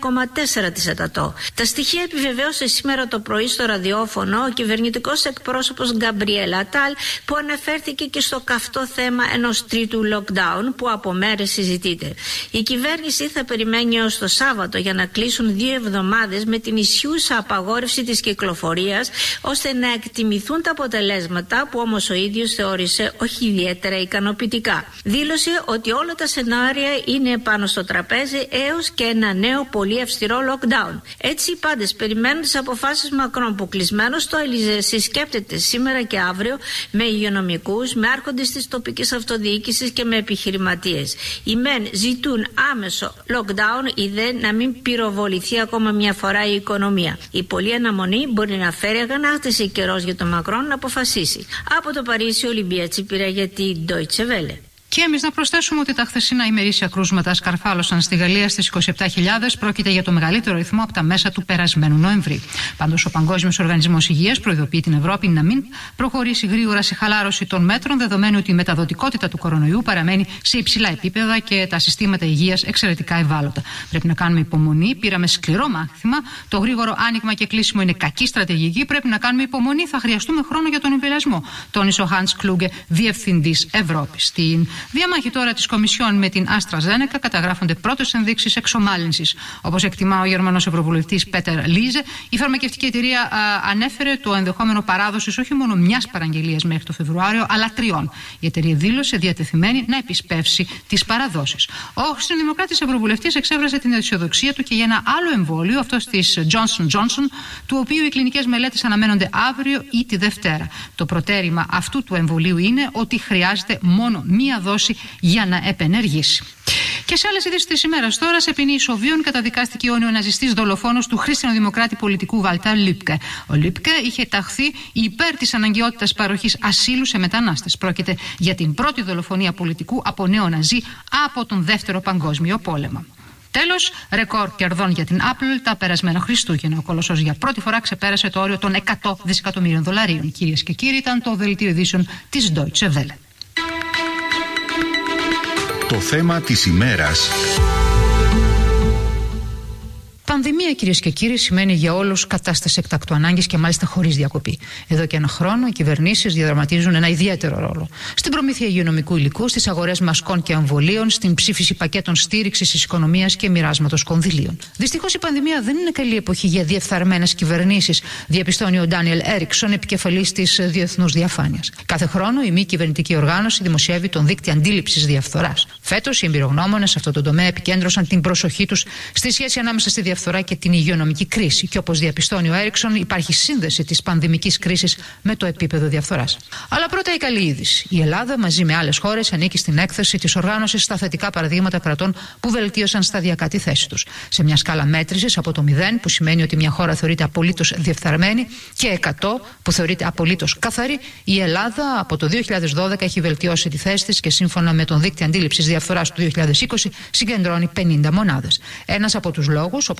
M: 9,4%. Τα στοιχεία επιβεβαίωσε σήμερα το πρωί στο ραδιόφωνο ο κυβερνητικός εκπρόσωπος Γκαμπριέλ Ατάλ, που αναφέρθηκε και στο καυτό θέμα ενός τρίτου lockdown που από μέρες συζητείται. Η κυβέρνηση θα περιμένει ως το Σάββατο για να κλείσουν 2 εβδομάδες με την ισχύουσα απαγόρευση της κυκλοφορίας, ώστε να εκτιμηθούν τα αποτελέσματα, που όμως ο ίδιος θεώρησε όχι ιδιαίτερα ικανοποιητικά. Δήλωσε ότι όλα τα σενάρια είναι πάνω στο τραπέζι έως και ένα νέο πολύ αυστηρό lockdown. Έτσι οι πάντες περιμένουν τις αποφάσεις Μακρόν, που κλεισμένος στο Ελιζέ συσκέπτεται σήμερα και αύριο με υγειονομικούς, με άρχοντες της τοπικής αυτοδιοίκησης και με επιχειρηματίες. Οι μεν ζητούν άμεσο lockdown, οι δε να μην πυροβοληθεί ακόμα μια φορά η οικονομία. Η πολλή αναμονή μπορεί να φέρει αγανάκτηση, καιρός για τον Μακρόν να αποφασίσει. Από το Παρίσι, Ολυμπία Τσίπηρα για την Deutsche Welle.
K: Και εμείς να προσθέσουμε ότι τα χθεσινά ημερήσια κρούσματα σκαρφάλωσαν στη Γαλλία στις 27.000. Πρόκειται για το μεγαλύτερο ρυθμό από τα μέσα του περασμένου Νοεμβρίου. Πάντως, ο Παγκόσμιος Οργανισμός Υγείας προειδοποιεί την Ευρώπη να μην προχωρήσει γρήγορα σε χαλάρωση των μέτρων, δεδομένου ότι η μεταδοτικότητα του κορονοϊού παραμένει σε υψηλά επίπεδα και τα συστήματα υγείας εξαιρετικά ευάλωτα. Πρέπει να κάνουμε υπομονή. Πήραμε σκληρό μάθημα. Το γρήγορο άνοιγμα και κλείσιμο είναι κακή στρατηγική. Πρέπει να κάνουμε υπομονή. Θα χρειαστούμε χρόνο για τον εμβολιασμό, τόνισε ο Hans Kluge, διευθυντής Ευρώπης. Στην διαμάχη τώρα της Κομισιόν με την AstraZeneca καταγράφονται πρώτες ενδείξεις εξομάλυνσης. Όπως εκτιμά ο Γερμανός Ευρωβουλευτής Πέτερ Λίζε, η φαρμακευτική εταιρεία ανέφερε το ενδεχόμενο παράδοσης όχι μόνο μιας παραγγελίας μέχρι το Φεβρουάριο, αλλά 3. Η εταιρεία δήλωσε διατεθειμένη να επισπεύσει τις παραδόσεις. Ο χριστιανοδημοκράτης Ευρωβουλευτής εξέφρασε την αισιοδοξία του και για ένα άλλο εμβόλιο, αυτό της Johnson Johnson, του οποίου οι κλινικές μελέτες αναμένονται αύριο ή τη Δευτέρα. Το προτέρημα αυτού του εμβολίου είναι ότι χρειάζεται μόνο μία δόση για να επενεργήσει. Και σε άλλες ειδήσεις της ημέρας τώρα, σε ποινή ισοβίων καταδικάστηκε ο νεοναζιστής δολοφόνος του χριστιανοδημοκράτη πολιτικού Βαλτάρ Λίπκε. Ο Λίπκε είχε ταχθεί υπέρ της αναγκαιότητας παροχής ασύλου σε μετανάστες. Πρόκειται για την πρώτη δολοφονία πολιτικού από νεοναζί από τον Δεύτερο Παγκόσμιο Πόλεμο. Τέλος, ρεκόρ κερδών για την Apple τα περασμένα Χριστούγεννα. Ο κολοσσός για πρώτη φορά ξεπέρασε το όριο των $100 δισεκατομμύριων. Κυρίες και κύριοι, ήταν το δελτίο ειδήσεων της Deutsche Welle.
J: Το θέμα της ημέρας.
K: Πανδημία, κυρίες και κύριοι, σημαίνει για όλους κατάσταση εκτάκτου ανάγκης και μάλιστα χωρίς διακοπή. Εδώ και ένα χρόνο οι κυβερνήσεις διαδραματίζουν ένα ιδιαίτερο ρόλο. Στην προμήθεια υγειονομικού υλικού, στις αγορές μασκών και εμβολίων, στην ψήφιση πακέτων στήριξης της οικονομίας και μοιράσματος κονδυλίων. Δυστυχώς η πανδημία δεν είναι καλή εποχή για διεφθαρμένες κυβερνήσεις, διαπιστώνει ο Ντάνιελ Έριξον, επικεφαλής της Διεθνούς Διαφάνειας. Κάθε χρόνο η μη κυβερνητική οργάνωση δημοσιεύει τον δείκτη αντίληψης διαφθοράς. Φέτος οι εμπειρογνώμονες σε αυτό το τομέα επικέντρωσαν την προσοχή τους στη σχέση ανάμεσα στη διαφθορά και την υγειονομική κρίση. Και όπως διαπιστώνει ο Έριξον, υπάρχει σύνδεση της πανδημικής κρίσης με το επίπεδο διαφθοράς. Αλλά πρώτα η καλή είδηση. Η Ελλάδα, μαζί με άλλες χώρες, ανήκει στην έκθεση της οργάνωσης στα θετικά παραδείγματα κρατών που βελτίωσαν σταδιακά τη θέση τους. Σε μια σκάλα μέτρησης από το 0, που σημαίνει ότι μια χώρα θεωρείται απολύτως διεφθαρμένη, και 100, που θεωρείται απολύτως καθαρή, η Ελλάδα από το 2012 έχει βελτιώσει τη θέση της και σύμφωνα με τον δείκτη αντίληψης διαφθοράς του 2020 συγκεντρώνει 50 μονάδες. Ένας από τους λόγους, όπως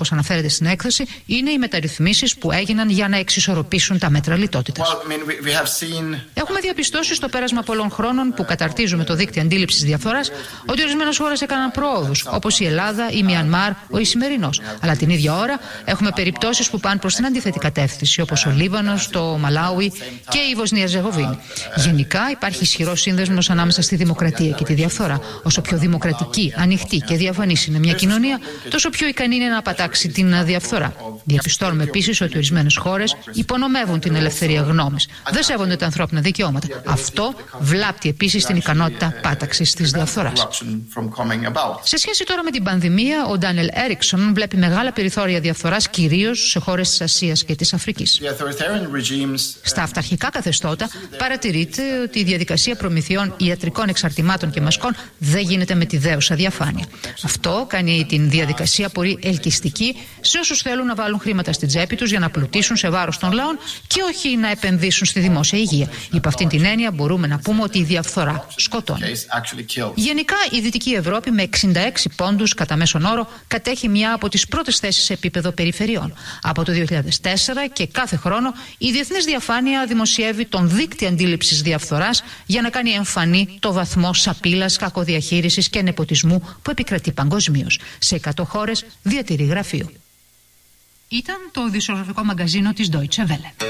K: όπως αναφέρεται στην έκθεση, είναι οι μεταρρυθμίσεις που έγιναν για να εξισορροπήσουν τα μέτρα λιτότητας. Έχουμε διαπιστώσει στο πέρασμα πολλών χρόνων που καταρτίζουμε το δίκτυο αντίληψης διαφθοράς ότι ορισμένες χώρες έκαναν πρόοδους, όπως η Ελλάδα, η Μιανμάρ, ο Ισημερινός. Αλλά την ίδια ώρα έχουμε περιπτώσεις που πάνε προς την αντίθετη κατεύθυνση, όπως ο Λίβανος, το Μαλάουι και η Βοσνία Ζεγοβίνη. Γενικά υπάρχει ισχυρός σύνδεσμος ανάμεσα στη δημοκρατία και τη διαφθορά. Όσο πιο δημοκρατική, ανοιχτή και διαφανής είναι μια κοινωνία, τόσο πιο ικανή είναι να πατάξει την διαφθορά. Διαπιστώνουμε επίσης ότι ορισμένες χώρες υπονομεύουν την ελευθερία γνώμης. Δεν σέβονται τα ανθρώπινα δικαιώματα. Αυτό βλάπτει επίσης την ικανότητα πάταξης της διαφθοράς. Σε σχέση τώρα με την πανδημία, ο Ντάνιελ Έριξον βλέπει μεγάλα περιθώρια διαφθοράς κυρίως σε χώρες της Ασίας και της Αφρικής. Στα αυταρχικά καθεστώτα παρατηρείται ότι η διαδικασία προμηθειών ιατρικών εξαρτημάτων και μασκών δεν γίνεται με τη δέουσα διαφάνεια. Αυτό κάνει την διαδικασία πολύ ελκυστική σε όσους θέλουν να βάλουν χρήματα στην τσέπη τους για να πλουτίσουν σε βάρος των λαών και όχι να επενδύσουν στη δημόσια υγεία. Υπ' αυτήν την έννοια μπορούμε να πούμε ότι η διαφθορά σκοτώνει. Γενικά η Δυτική Ευρώπη με 66 πόντους κατά μέσον όρο κατέχει μια από τις πρώτες θέσεις σε επίπεδο περιφερειών. Από το 2004 και κάθε χρόνο η Διεθνής Διαφάνεια δημοσιεύει τον δείκτη αντίληψης διαφθοράς για να κάνει εμφανή το βαθμό σαπίλας, κακοδιαχείρισης και νεποτισμού που επικρατεί παγκοσμίως. Σε 100 χώρες διατηρεί γραφείο. Ήταν το ειδησιογραφικό μαγκαζίνο της Deutsche Welle.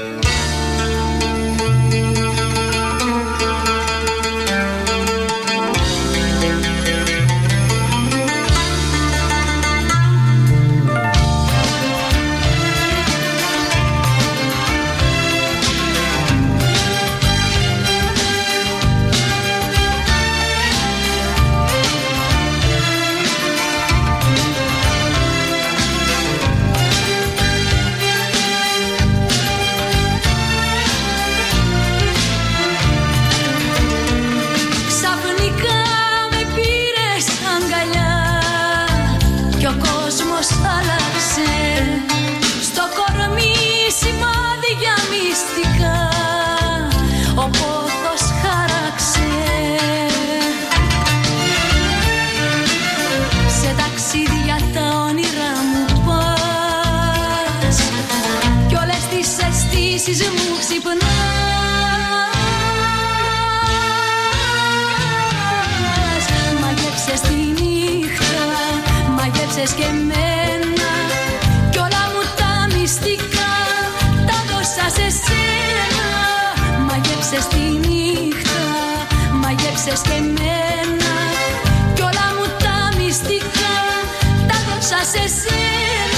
E: Και εμένα κι όλα μου τα μυστικά τα δώσα σε σένα. Μαγεύσες τη νύχτα, μαγεύσες και εμένα κι όλα μου τα μυστικά τα δώσα σε σένα.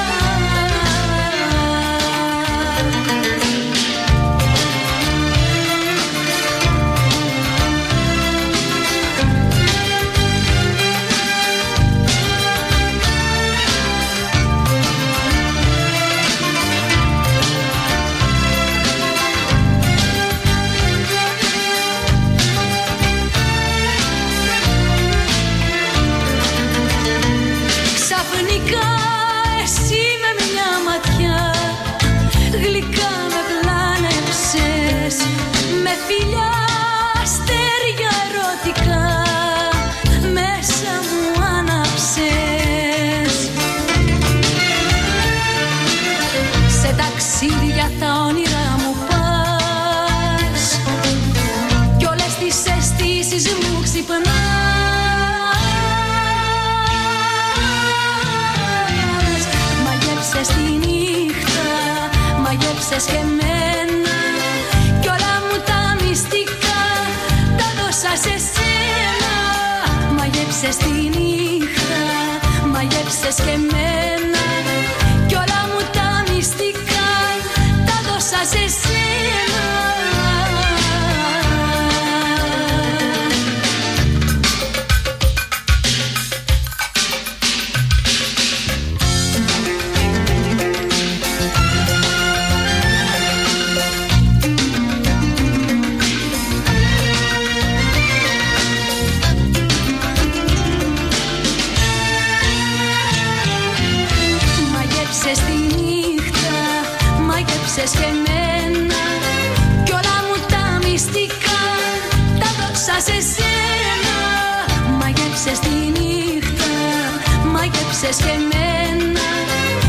E: Με φιλιά αστέρια ερωτικά μέσα μου άναψες. Σε ταξίδια τα όνειρά μου πας κι όλες τις αισθήσεις μου ξυπνάς. Μαγεύσες τη νύχτα, μαγεύσες και εμένα κι όλα μου τα μυστικά τα δώσα σε σένα. Μαγεύσες τη νύχτα, μαγεύσες και εμένα κι όλα μου τα μυστικά τα δώσα σε σένα. Και εμένα κι όλα μου τα μυστικά τα δώσα σε σένα. Μαγεύσες τη νύχτα, μαγεύσες και εμένα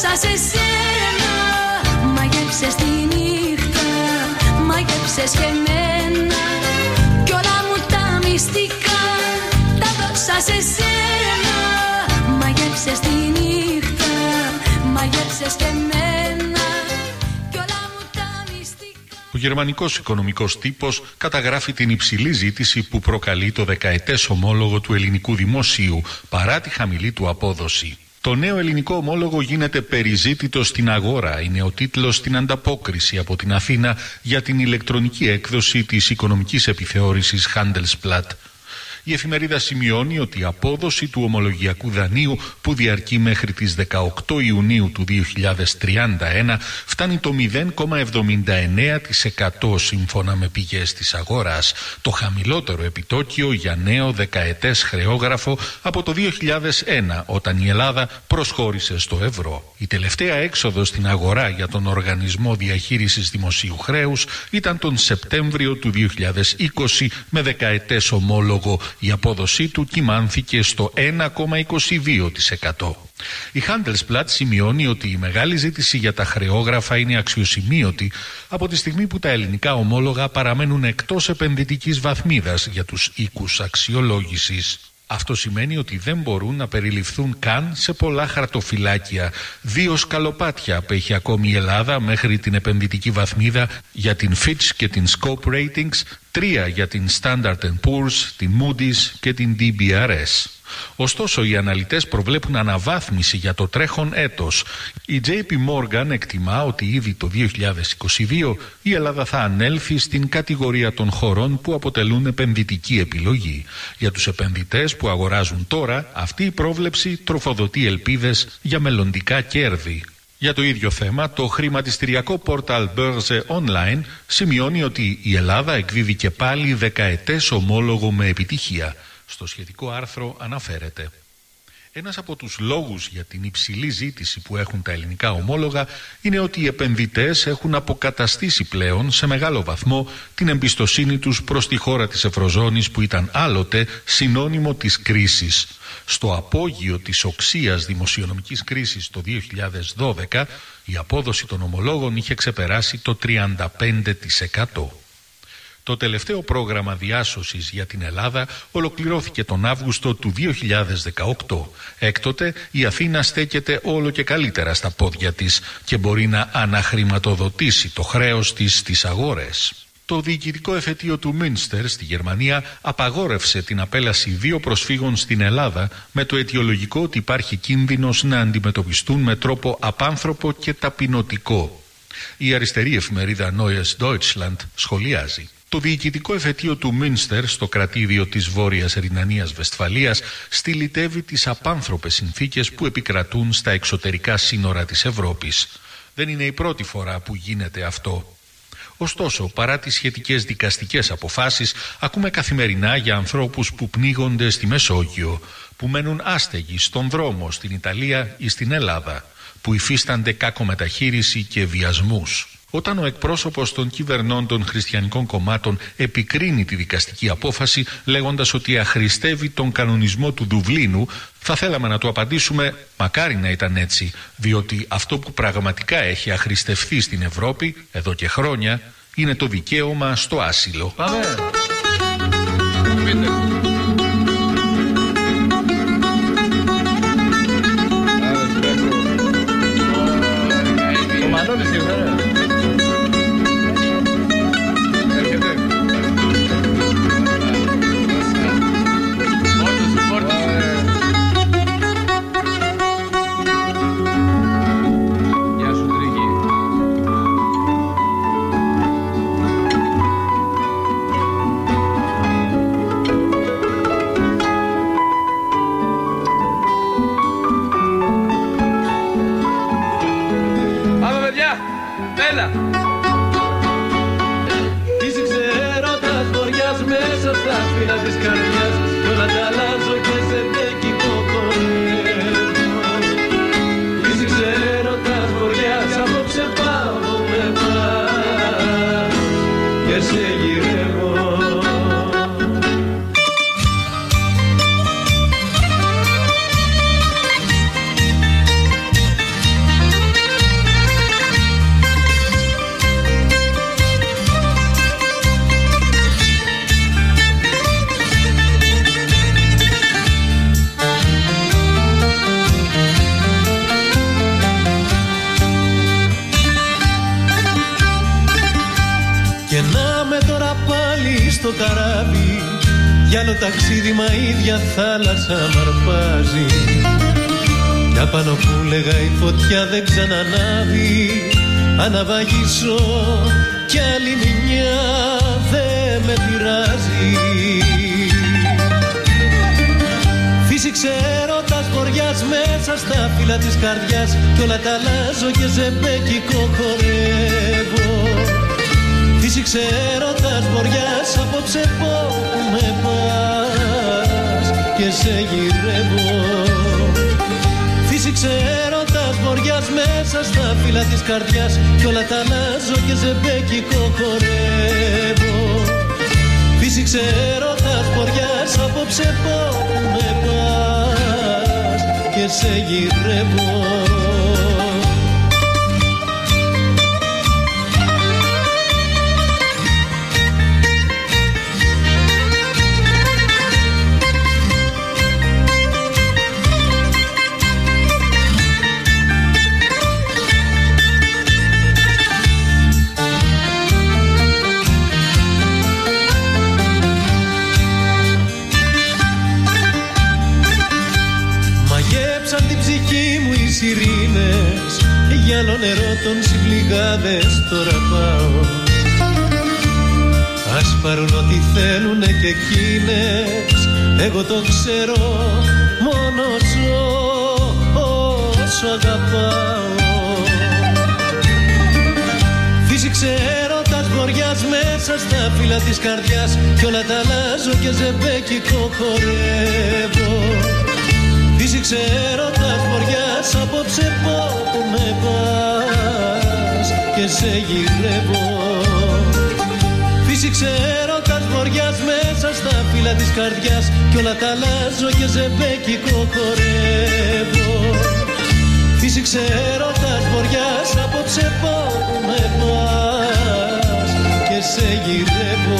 E: έδωσα σε σένα. Μαγεύσες τη νύχτα, μαγεύσες και εμένα, κι όλα μου τα μυστικά τα δώσα σε σένα. Μαγεύσες τη νύχτα, μαγεύσες και εμένα, κι όλα μου τα μυστικά.
J: Ο γερμανικός οικονομικός τύπος καταγράφει την υψηλή ζήτηση που προκαλεί το δεκαετές ομόλογο του ελληνικού δημοσίου παρά τη χαμηλή του απόδοση. Το νέο ελληνικό ομόλογο γίνεται περιζήτητο στην αγορά, είναι ο τίτλος στην ανταπόκριση από την Αθήνα για την ηλεκτρονική έκδοση της οικονομικής επιθεώρησης Handelsblatt. Η εφημερίδα σημειώνει ότι η απόδοση του ομολογιακού δανείου που διαρκεί μέχρι τις 18 Ιουνίου του 2031 φτάνει το 0,79% σύμφωνα με πηγές της αγοράς, το χαμηλότερο επιτόκιο για νέο δεκαετές χρεόγραφο από το 2001 όταν η Ελλάδα προσχώρησε στο ευρώ. Η τελευταία έξοδος στην αγορά για τον Οργανισμό Διαχείρισης Δημοσίου Χρέους ήταν τον Σεπτέμβριο του 2020 με δεκαετές ομόλογο. Η απόδοσή του κυμάνθηκε στο 1,22%. Η Handelsblatt σημειώνει ότι η μεγάλη ζήτηση για τα χρεόγραφα είναι αξιοσημείωτη από τη στιγμή που τα ελληνικά ομόλογα παραμένουν εκτός επενδυτικής βαθμίδας για τους οίκους αξιολόγησης. Αυτό σημαίνει ότι δεν μπορούν να περιληφθούν καν σε πολλά χαρτοφυλάκια. 2 σκαλοπάτια απέχει ακόμη η Ελλάδα μέχρι την επενδυτική βαθμίδα για την Fitch και την Scope Ratings, 3 για την Standard & Poor's, την Moody's και την DBRS. Ωστόσο, οι αναλυτές προβλέπουν αναβάθμιση για το τρέχον έτος. Η JP Morgan εκτιμά ότι ήδη το 2022 η Ελλάδα θα ανέλθει στην κατηγορία των χωρών που αποτελούν επενδυτική επιλογή. Για τους επενδυτές που αγοράζουν τώρα, αυτή η πρόβλεψη τροφοδοτεί ελπίδες για μελλοντικά κέρδη. Για το ίδιο θέμα, το χρηματιστηριακό πόρταλ Börse Online σημειώνει ότι η Ελλάδα εκδίδει και πάλι δεκαετές ομόλογο με επιτυχία. Στο σχετικό άρθρο αναφέρεται: ένας από τους λόγους για την υψηλή ζήτηση που έχουν τα ελληνικά ομόλογα είναι ότι οι επενδυτές έχουν αποκαταστήσει πλέον σε μεγάλο βαθμό την εμπιστοσύνη τους προς τη χώρα της Ευρωζώνης που ήταν άλλοτε συνώνυμο της κρίσης. Στο απόγειο της οξείας δημοσιονομικής κρίσης το 2012 η απόδοση των ομολόγων είχε ξεπεράσει το 35%. Το τελευταίο πρόγραμμα διάσωσης για την Ελλάδα ολοκληρώθηκε τον Αύγουστο του 2018. Έκτοτε η Αθήνα στέκεται όλο και καλύτερα στα πόδια της και μπορεί να αναχρηματοδοτήσει το χρέος της στις αγορές. Το διοικητικό εφετείο του Μίνστερ στη Γερμανία απαγόρευσε την απέλαση 2 προσφύγων στην Ελλάδα με το αιτιολογικό ότι υπάρχει κίνδυνος να αντιμετωπιστούν με τρόπο απάνθρωπο και ταπεινωτικό. Η αριστερή εφημερίδα Neues Deutschland σχολιάζει: το διοικητικό εφετείο του Μίνστερ στο κρατήδιο της Βόρειας Ρινανίας Βεσφαλίας στυλιτεύει τις απάνθρωπες συνθήκες που επικρατούν στα εξωτερικά σύνορα της Ευρώπης. Δεν είναι η πρώτη φορά που γίνεται αυτό. Ωστόσο, παρά τις σχετικές δικαστικές αποφάσεις, ακούμε καθημερινά για ανθρώπους που πνίγονται στη Μεσόγειο, που μένουν άστεγοι στον δρόμο στην Ιταλία ή στην Ελλάδα, που υφίστανται κακομεταχείριση και βιασμούς. Όταν ο εκπρόσωπος των κυβερνών των χριστιανικών κομμάτων επικρίνει τη δικαστική απόφαση λέγοντας ότι αχρηστεύει τον κανονισμό του Δουβλίνου, θα θέλαμε να του απαντήσουμε μακάρι να ήταν έτσι, διότι αυτό που πραγματικά έχει αχρηστευθεί στην Ευρώπη εδώ και χρόνια είναι το δικαίωμα στο άσυλο. Πάμε!
B: στο καράβι, για άλλο ταξίδι μα ίδια θάλασσα μ' αρπάζει. Κι απάνω που λέγα η φωτιά δεν ξανανάβει, αναβαγίσω κι άλλη μια δεν με πειράζει. Φύσηξε έρωτας βοριάς μέσα στα φύλλα της καρδιάς, κι όλα τα αλλάζω και ζεμπέκικο χορεύω. Φύσηξε έρωτας βοριάς, απόψε πω που με πας και σε γυρεύω. Φύσηξε έρωτας βοριάς μέσα στα φύλλα της καρδιάς, κι όλα τα αλλάζω και ζεμπέκικο χορεύω. Φύσηξε έρωτας βοριάς, απόψε πω που με πας και σε γυρεύω. Σιρήνες, γυάλο νερό των συμπληγάδες τώρα πάω. Ας πάρουν ό,τι θέλουνε και εκείνες, εγώ το ξέρω, μόνο ζω όσο αγαπάω. Φύσηξε έρωτας βοριάς μέσα στα φύλλα της καρδιάς, κι όλα τα αλλάζω και ζεμπέκικο χορεύω. Φύσηξε έρωτας βοριάς, απόψε πω που με πας και σε γυρεύω. Φύσηξε έρωτας βοριάς μέσα στα φύλλα της καρδιάς, κι όλα τα αλλάζω και ζεμπέκικο χορεύω. Φύσηξε έρωτας βοριάς, απόψε πω που με πας και σε γυρεύω.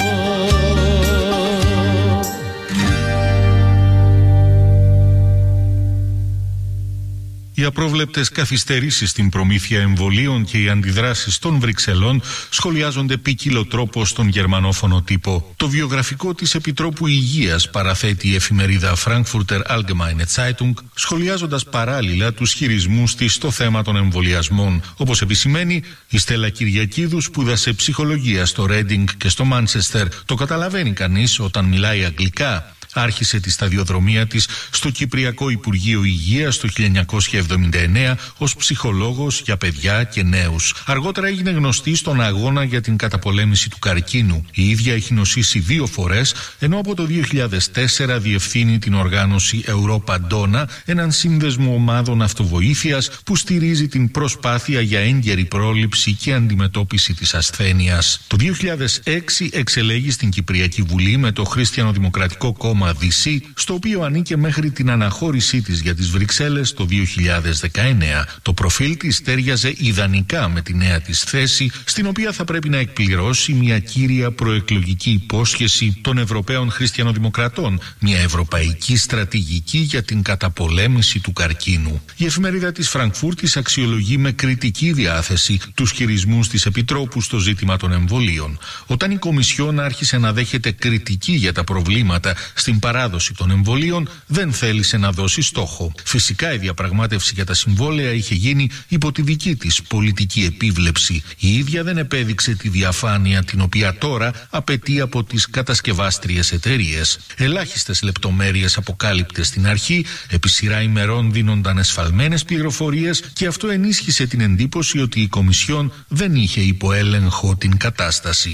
J: Οι απρόβλεπτες καθυστερήσεις στην προμήθεια εμβολίων και οι αντιδράσεις των Βρυξελών σχολιάζονται ποικιλοτρόπως στον γερμανόφωνο τύπο. Το βιογραφικό της Επιτρόπου Υγείας παραθέτει η εφημερίδα Frankfurter Allgemeine Zeitung, σχολιάζοντας παράλληλα τους χειρισμούς της στο θέμα των εμβολιασμών. Όπως επισημαίνει, η Στέλλα Κυριακίδου σπούδασε ψυχολογία στο Ρέντινγκ και στο Μάντσεστερ. Το καταλαβαίνει κανείς όταν μιλάει αγγλικά. Άρχισε τη σταδιοδρομία της στο Κυπριακό Υπουργείο Υγείας το 1979 ως ψυχολόγος για παιδιά και νέους. Αργότερα έγινε γνωστή στον αγώνα για την καταπολέμηση του καρκίνου. Η ίδια έχει νοσήσει 2 φορές, ενώ από το 2004 διευθύνει την οργάνωση Europa Donna, έναν σύνδεσμο ομάδων αυτοβοήθειας που στηρίζει την προσπάθεια για έγκαιρη πρόληψη και αντιμετώπιση της ασθένειας. Το 2006 εξελέγει στην Κυπριακή Βουλή με το Χριστιανοδημοκρατικό Κόμμα DC, στο οποίο ανήκε μέχρι την αναχώρησή της για τις Βρυξέλλες το 2019. Το προφίλ της τέριαζε ιδανικά με τη νέα της θέση, στην οποία θα πρέπει να εκπληρώσει μια κύρια προεκλογική υπόσχεση των Ευρωπαίων Χριστιανοδημοκρατών, μια ευρωπαϊκή στρατηγική για την καταπολέμηση του καρκίνου. Η εφημερίδα της Φραγκφούρτης αξιολογεί με κριτική διάθεση τους χειρισμούς της Επιτρόπου στο ζήτημα των εμβολίων. Όταν η Κομισιόν άρχισε να δέχεται κριτική για τα προβλήματα στην παράδοση των εμβολίων, δεν θέλησε να δώσει στόχο. Φυσικά η διαπραγμάτευση για τα συμβόλαια είχε γίνει υπό τη δική της πολιτική επίβλεψη. Η ίδια δεν επέδειξε τη διαφάνεια την οποία τώρα απαιτεί από τις κατασκευάστριες εταιρείες. Ελάχιστες λεπτομέρειες αποκάλυπτε στην αρχή, επί σειρά ημερών δίνονταν εσφαλμένες πληροφορίες και αυτό ενίσχυσε την εντύπωση ότι η Κομισιόν δεν είχε υπό έλεγχο την κατάσταση.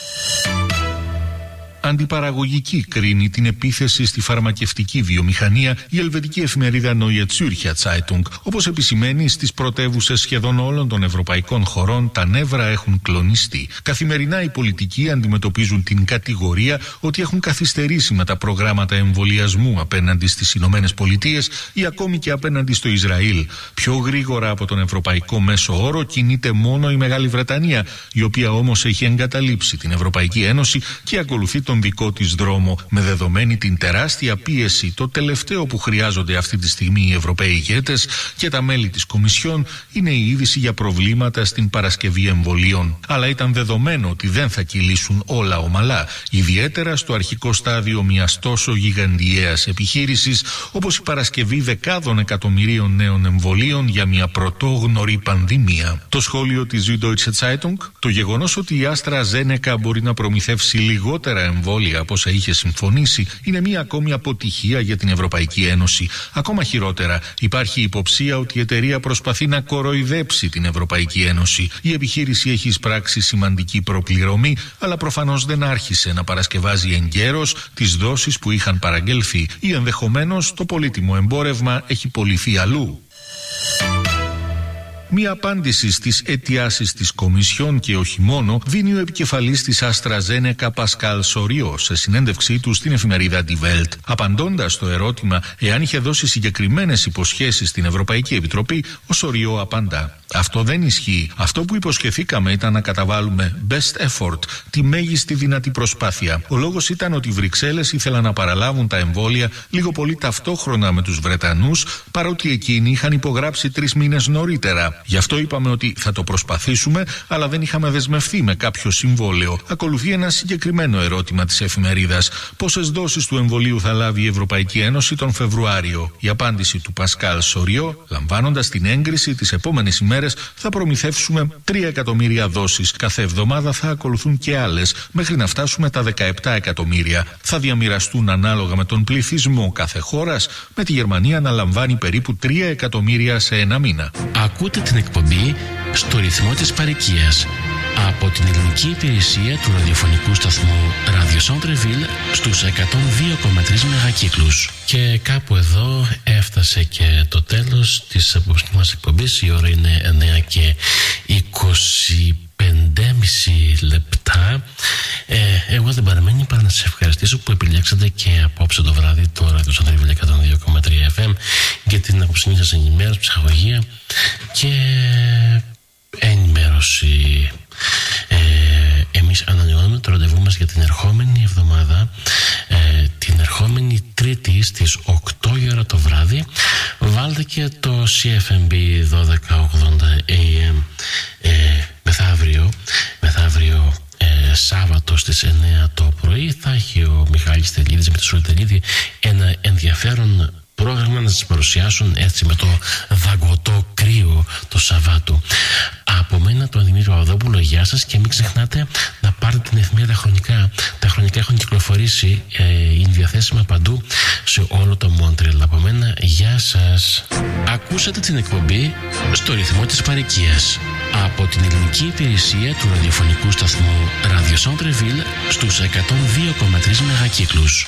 J: Αντιπαραγωγική κρίνει την επίθεση στη φαρμακευτική βιομηχανία η ελβετική εφημερίδα Neue Zürcher Zeitung. Όπως επισημαίνει, στις πρωτεύουσες σχεδόν όλων των ευρωπαϊκών χωρών τα νεύρα έχουν κλονιστεί. Καθημερινά οι πολιτικοί αντιμετωπίζουν την κατηγορία ότι έχουν καθυστερήσει με τα προγράμματα εμβολιασμού απέναντι στις Ηνωμένες Πολιτείες ή ακόμη και απέναντι στο Ισραήλ. Πιο γρήγορα από τον ευρωπαϊκό μέσο όρο κινείται μόνο η Μεγάλη Βρετανία, η οποία όμως έχει εγκαταλείψει την Ευρωπαϊκή Ένωση και ακολουθεί τον δικό της δρόμο, με δεδομένη την τεράστια πίεση, το τελευταίο που χρειάζονται αυτή τη στιγμή οι Ευρωπαίοι ηγέτες και τα μέλη της Κομισιόν είναι η είδηση για προβλήματα στην παρασκευή εμβολίων. Αλλά ήταν δεδομένο ότι δεν θα κυλήσουν όλα ομαλά, ιδιαίτερα στο αρχικό στάδιο μιας τόσο γιγαντιαίας επιχείρησης όπως η παρασκευή δεκάδων εκατομμυρίων νέων εμβολίων για μια πρωτόγνωρη πανδημία. Το σχόλιο της Süddeutsche Zeitung, το γεγονός ότι η AstraZeneca μπορεί να προμηθεύσει λιγότερα εμβόλια από όσα είχε συμφωνήσει, είναι μια ακόμη αποτυχία για την Ευρωπαϊκή Ένωση. Ακόμα χειρότερα, υπάρχει υποψία ότι η εταιρεία προσπαθεί να κοροϊδέψει την Ευρωπαϊκή Ένωση. Η επιχείρηση έχει εισπράξει σημαντική προπληρωμή, αλλά προφανώς δεν άρχισε να παρασκευάζει εγκαίρως τις δόσεις που είχαν παραγγελθεί, ή ενδεχομένως το πολύτιμο εμπόρευμα έχει πωληθεί αλλού. Μία απάντηση στις αιτιάσεις της Κομισιόν και όχι μόνο δίνει ο επικεφαλής της AstraZeneca Pascal Soriot σε συνέντευξή του στην εφημερίδα Die Welt. Απαντώντας στο ερώτημα εάν είχε δώσει συγκεκριμένες υποσχέσεις στην Ευρωπαϊκή Επιτροπή, ο Soriot απαντά: αυτό δεν ισχύει. Αυτό που υποσχεθήκαμε ήταν να καταβάλουμε best effort, τη μέγιστη δυνατή προσπάθεια. Ο λόγος ήταν ότι οι Βρυξέλλες ήθελαν να παραλάβουν τα εμβόλια λίγο πολύ ταυτόχρονα με τους Βρετανούς, παρότι εκείνοι είχαν υπογράψει 3 μήνες νωρίτερα. Γι' αυτό είπαμε ότι θα το προσπαθήσουμε, αλλά δεν είχαμε δεσμευθεί με κάποιο συμβόλαιο. Ακολουθεί ένα συγκεκριμένο ερώτημα της εφημερίδας: πόσες δόσεις του εμβολίου θα λάβει η Ευρωπαϊκή Ένωση τον Φεβρουάριο? Η απάντηση του Πασκάλ Σοριό: λαμβάνοντας την έγκριση τις επόμενες ημέρες, θα προμηθεύσουμε 3 εκατομμύρια δόσεις. Κάθε εβδομάδα θα ακολουθούν και άλλες, μέχρι να φτάσουμε τα 17 εκατομμύρια. Θα διαμοιραστούν ανάλογα με τον πληθυσμό κάθε χώρας, με τη Γερμανία να λαμβάνει περίπου 3 εκατομμύρια σε ένα μήνα.
A: Ακούτε την εκπομπή στο ρυθμό της παροικίας από την ελληνική υπηρεσία του ραδιοφωνικού σταθμού Radio Centre-Ville στους 102,3 μεγακύκλους. Και κάπου εδώ έφτασε και το τέλος της απόψινής μας εκπομπής. Η ώρα είναι 9 και 25,5 λεπτά. Εγώ δεν παραμένει παρά να σας ευχαριστήσω που επιλέξατε και απόψε το βράδυ το Radio Centre-Ville 102,3 FM για την απόψινή σας ενημέρωση, ψυχαγωγία και ενημέρωση. Εμείς ανανεώνουμε το ραντεβού μας για την ερχόμενη εβδομάδα, την ερχόμενη Τρίτη στις 8 η ώρα το βράδυ. Βάλτε και το CFMB 1280 AM μεθαύριο Σάββατο στις 9 το πρωί. Θα έχει ο Μιχάλης Τελίδης με τη Σούλη Τελίδη ένα ενδιαφέρον πρόγραμμα να σας παρουσιάσουν, έτσι με το δαγκωτό κρύο το Σαββάτου. Από μένα τον Δημήτρη Παπαδόπουλο, γεια σας, και μην ξεχνάτε να πάρετε την εφημερίδα Χρονικά. Τα Χρονικά έχουν κυκλοφορήσει, είναι διαθέσιμα παντού σε όλο το Μόντρελ. Από μένα, γεια σας. Ακούσατε την εκπομπή στο ρυθμό της παροικίας από την ελληνική υπηρεσία του ραδιοφωνικού σταθμού Radio Centre-Ville στους 102,3 μεγακύκλους.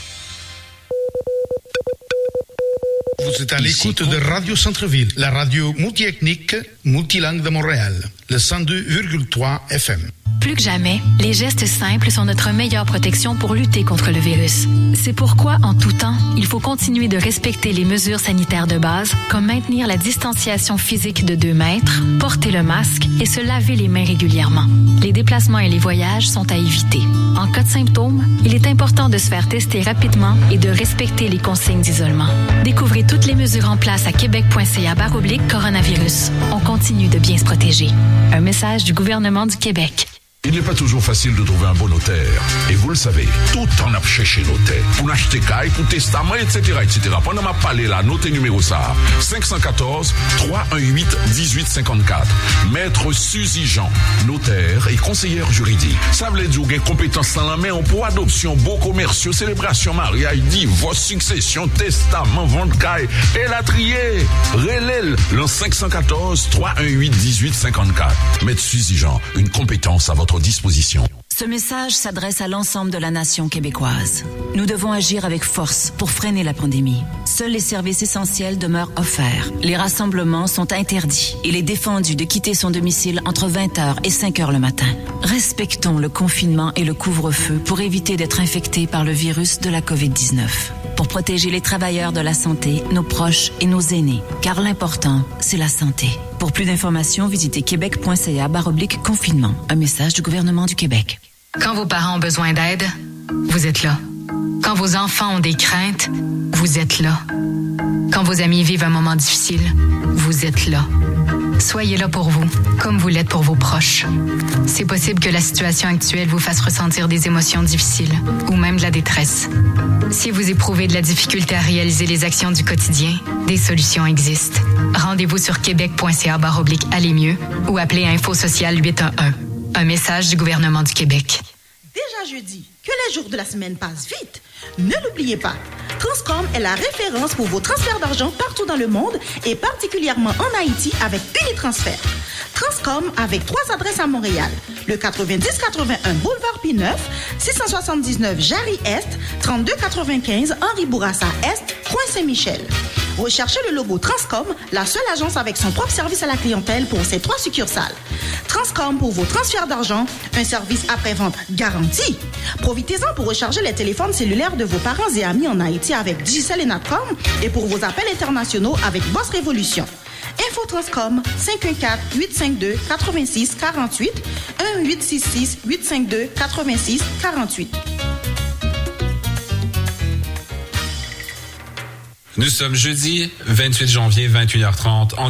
N: Vous êtes à l'écoute de Radio Centre-Ville, la radio multiethnique, multilingue de Montréal, le 102,3 FM.
G: Plus que jamais, les gestes simples sont notre meilleure protection pour lutter contre le virus. C'est pourquoi, en tout temps, il faut continuer de respecter les mesures sanitaires de base, comme maintenir la distanciation physique de 2 mètres, porter le masque et se laver les mains régulièrement. Les déplacements et les voyages sont à éviter. En cas de symptômes, il est important de se faire tester rapidement et de respecter les consignes d'isolement. Découvrez toutes les mesures en place à québec.ca/coronavirus. On continue de bien se protéger. Un message du gouvernement du Québec.
O: Il n'est pas toujours facile de trouver un bon notaire. Et vous le savez, tout en a chez notaire. Pour acheter caille, pour testament, etc., etc. Pendant ma parlé là, notez numéro ça. 514-318-1854. Maître Suzy Jean, notaire et conseillère juridique. Ça veut dire que compétence dans la main pour adoption, beaux commerciaux, célébration, mariage, divorce, succession, testament, vente caille et la trier. Relèle le 514-318-1854. Maître Suzy Jean, une compétence à votre disposition.
H: Ce message s'adresse à l'ensemble de la nation québécoise. Nous devons agir avec force pour freiner la pandémie. Seuls les services essentiels demeurent offerts. Les rassemblements sont interdits. Il est défendu de quitter son domicile entre 20h et 5h le matin. Respectons le confinement et le couvre-feu pour éviter d'être infectés par le virus de la COVID-19. Pour protéger les travailleurs de la santé, nos proches et nos aînés. Car l'important, c'est la santé. Pour plus d'informations, visitez québec.ca/confinement. Un message du gouvernement du Québec.
G: Quand vos parents ont besoin d'aide, vous êtes là. Quand vos enfants ont des craintes, vous êtes là. Quand vos amis vivent un moment difficile, vous êtes là. Soyez là pour vous, comme vous l'êtes pour vos proches. C'est possible que la situation actuelle vous fasse ressentir des émotions difficiles ou même de la détresse. Si vous éprouvez de la difficulté à réaliser les actions du quotidien, des solutions existent. Rendez-vous sur québec.ca/aller mieux ou appelez Info Social 811. Un message du gouvernement du Québec.
P: Déjà jeudi, que les jours de la semaine passent vite. Ne l'oubliez pas, Transcom est la référence pour vos transferts d'argent partout dans le monde et particulièrement en Haïti avec Unitransfert. Transcom avec 3 adresses à Montréal. Le 9081 Boulevard P9, 679 Jarry-Est, 3295 Henri Bourassa Est, Coin Saint-Michel. Recherchez le logo Transcom, la seule agence avec son propre service à la clientèle pour ses 3 succursales. Transcom pour vos transferts d'argent, un service après-vente garanti. Profitez-en pour recharger les téléphones cellulaires de vos parents et amis en Haïti avec Digicel et Natcom et pour vos appels internationaux avec Boss Révolution. Info Transcom 514-852-86-48 1-866-852-86-48.
Q: Nous sommes jeudi 28 janvier 21h30 en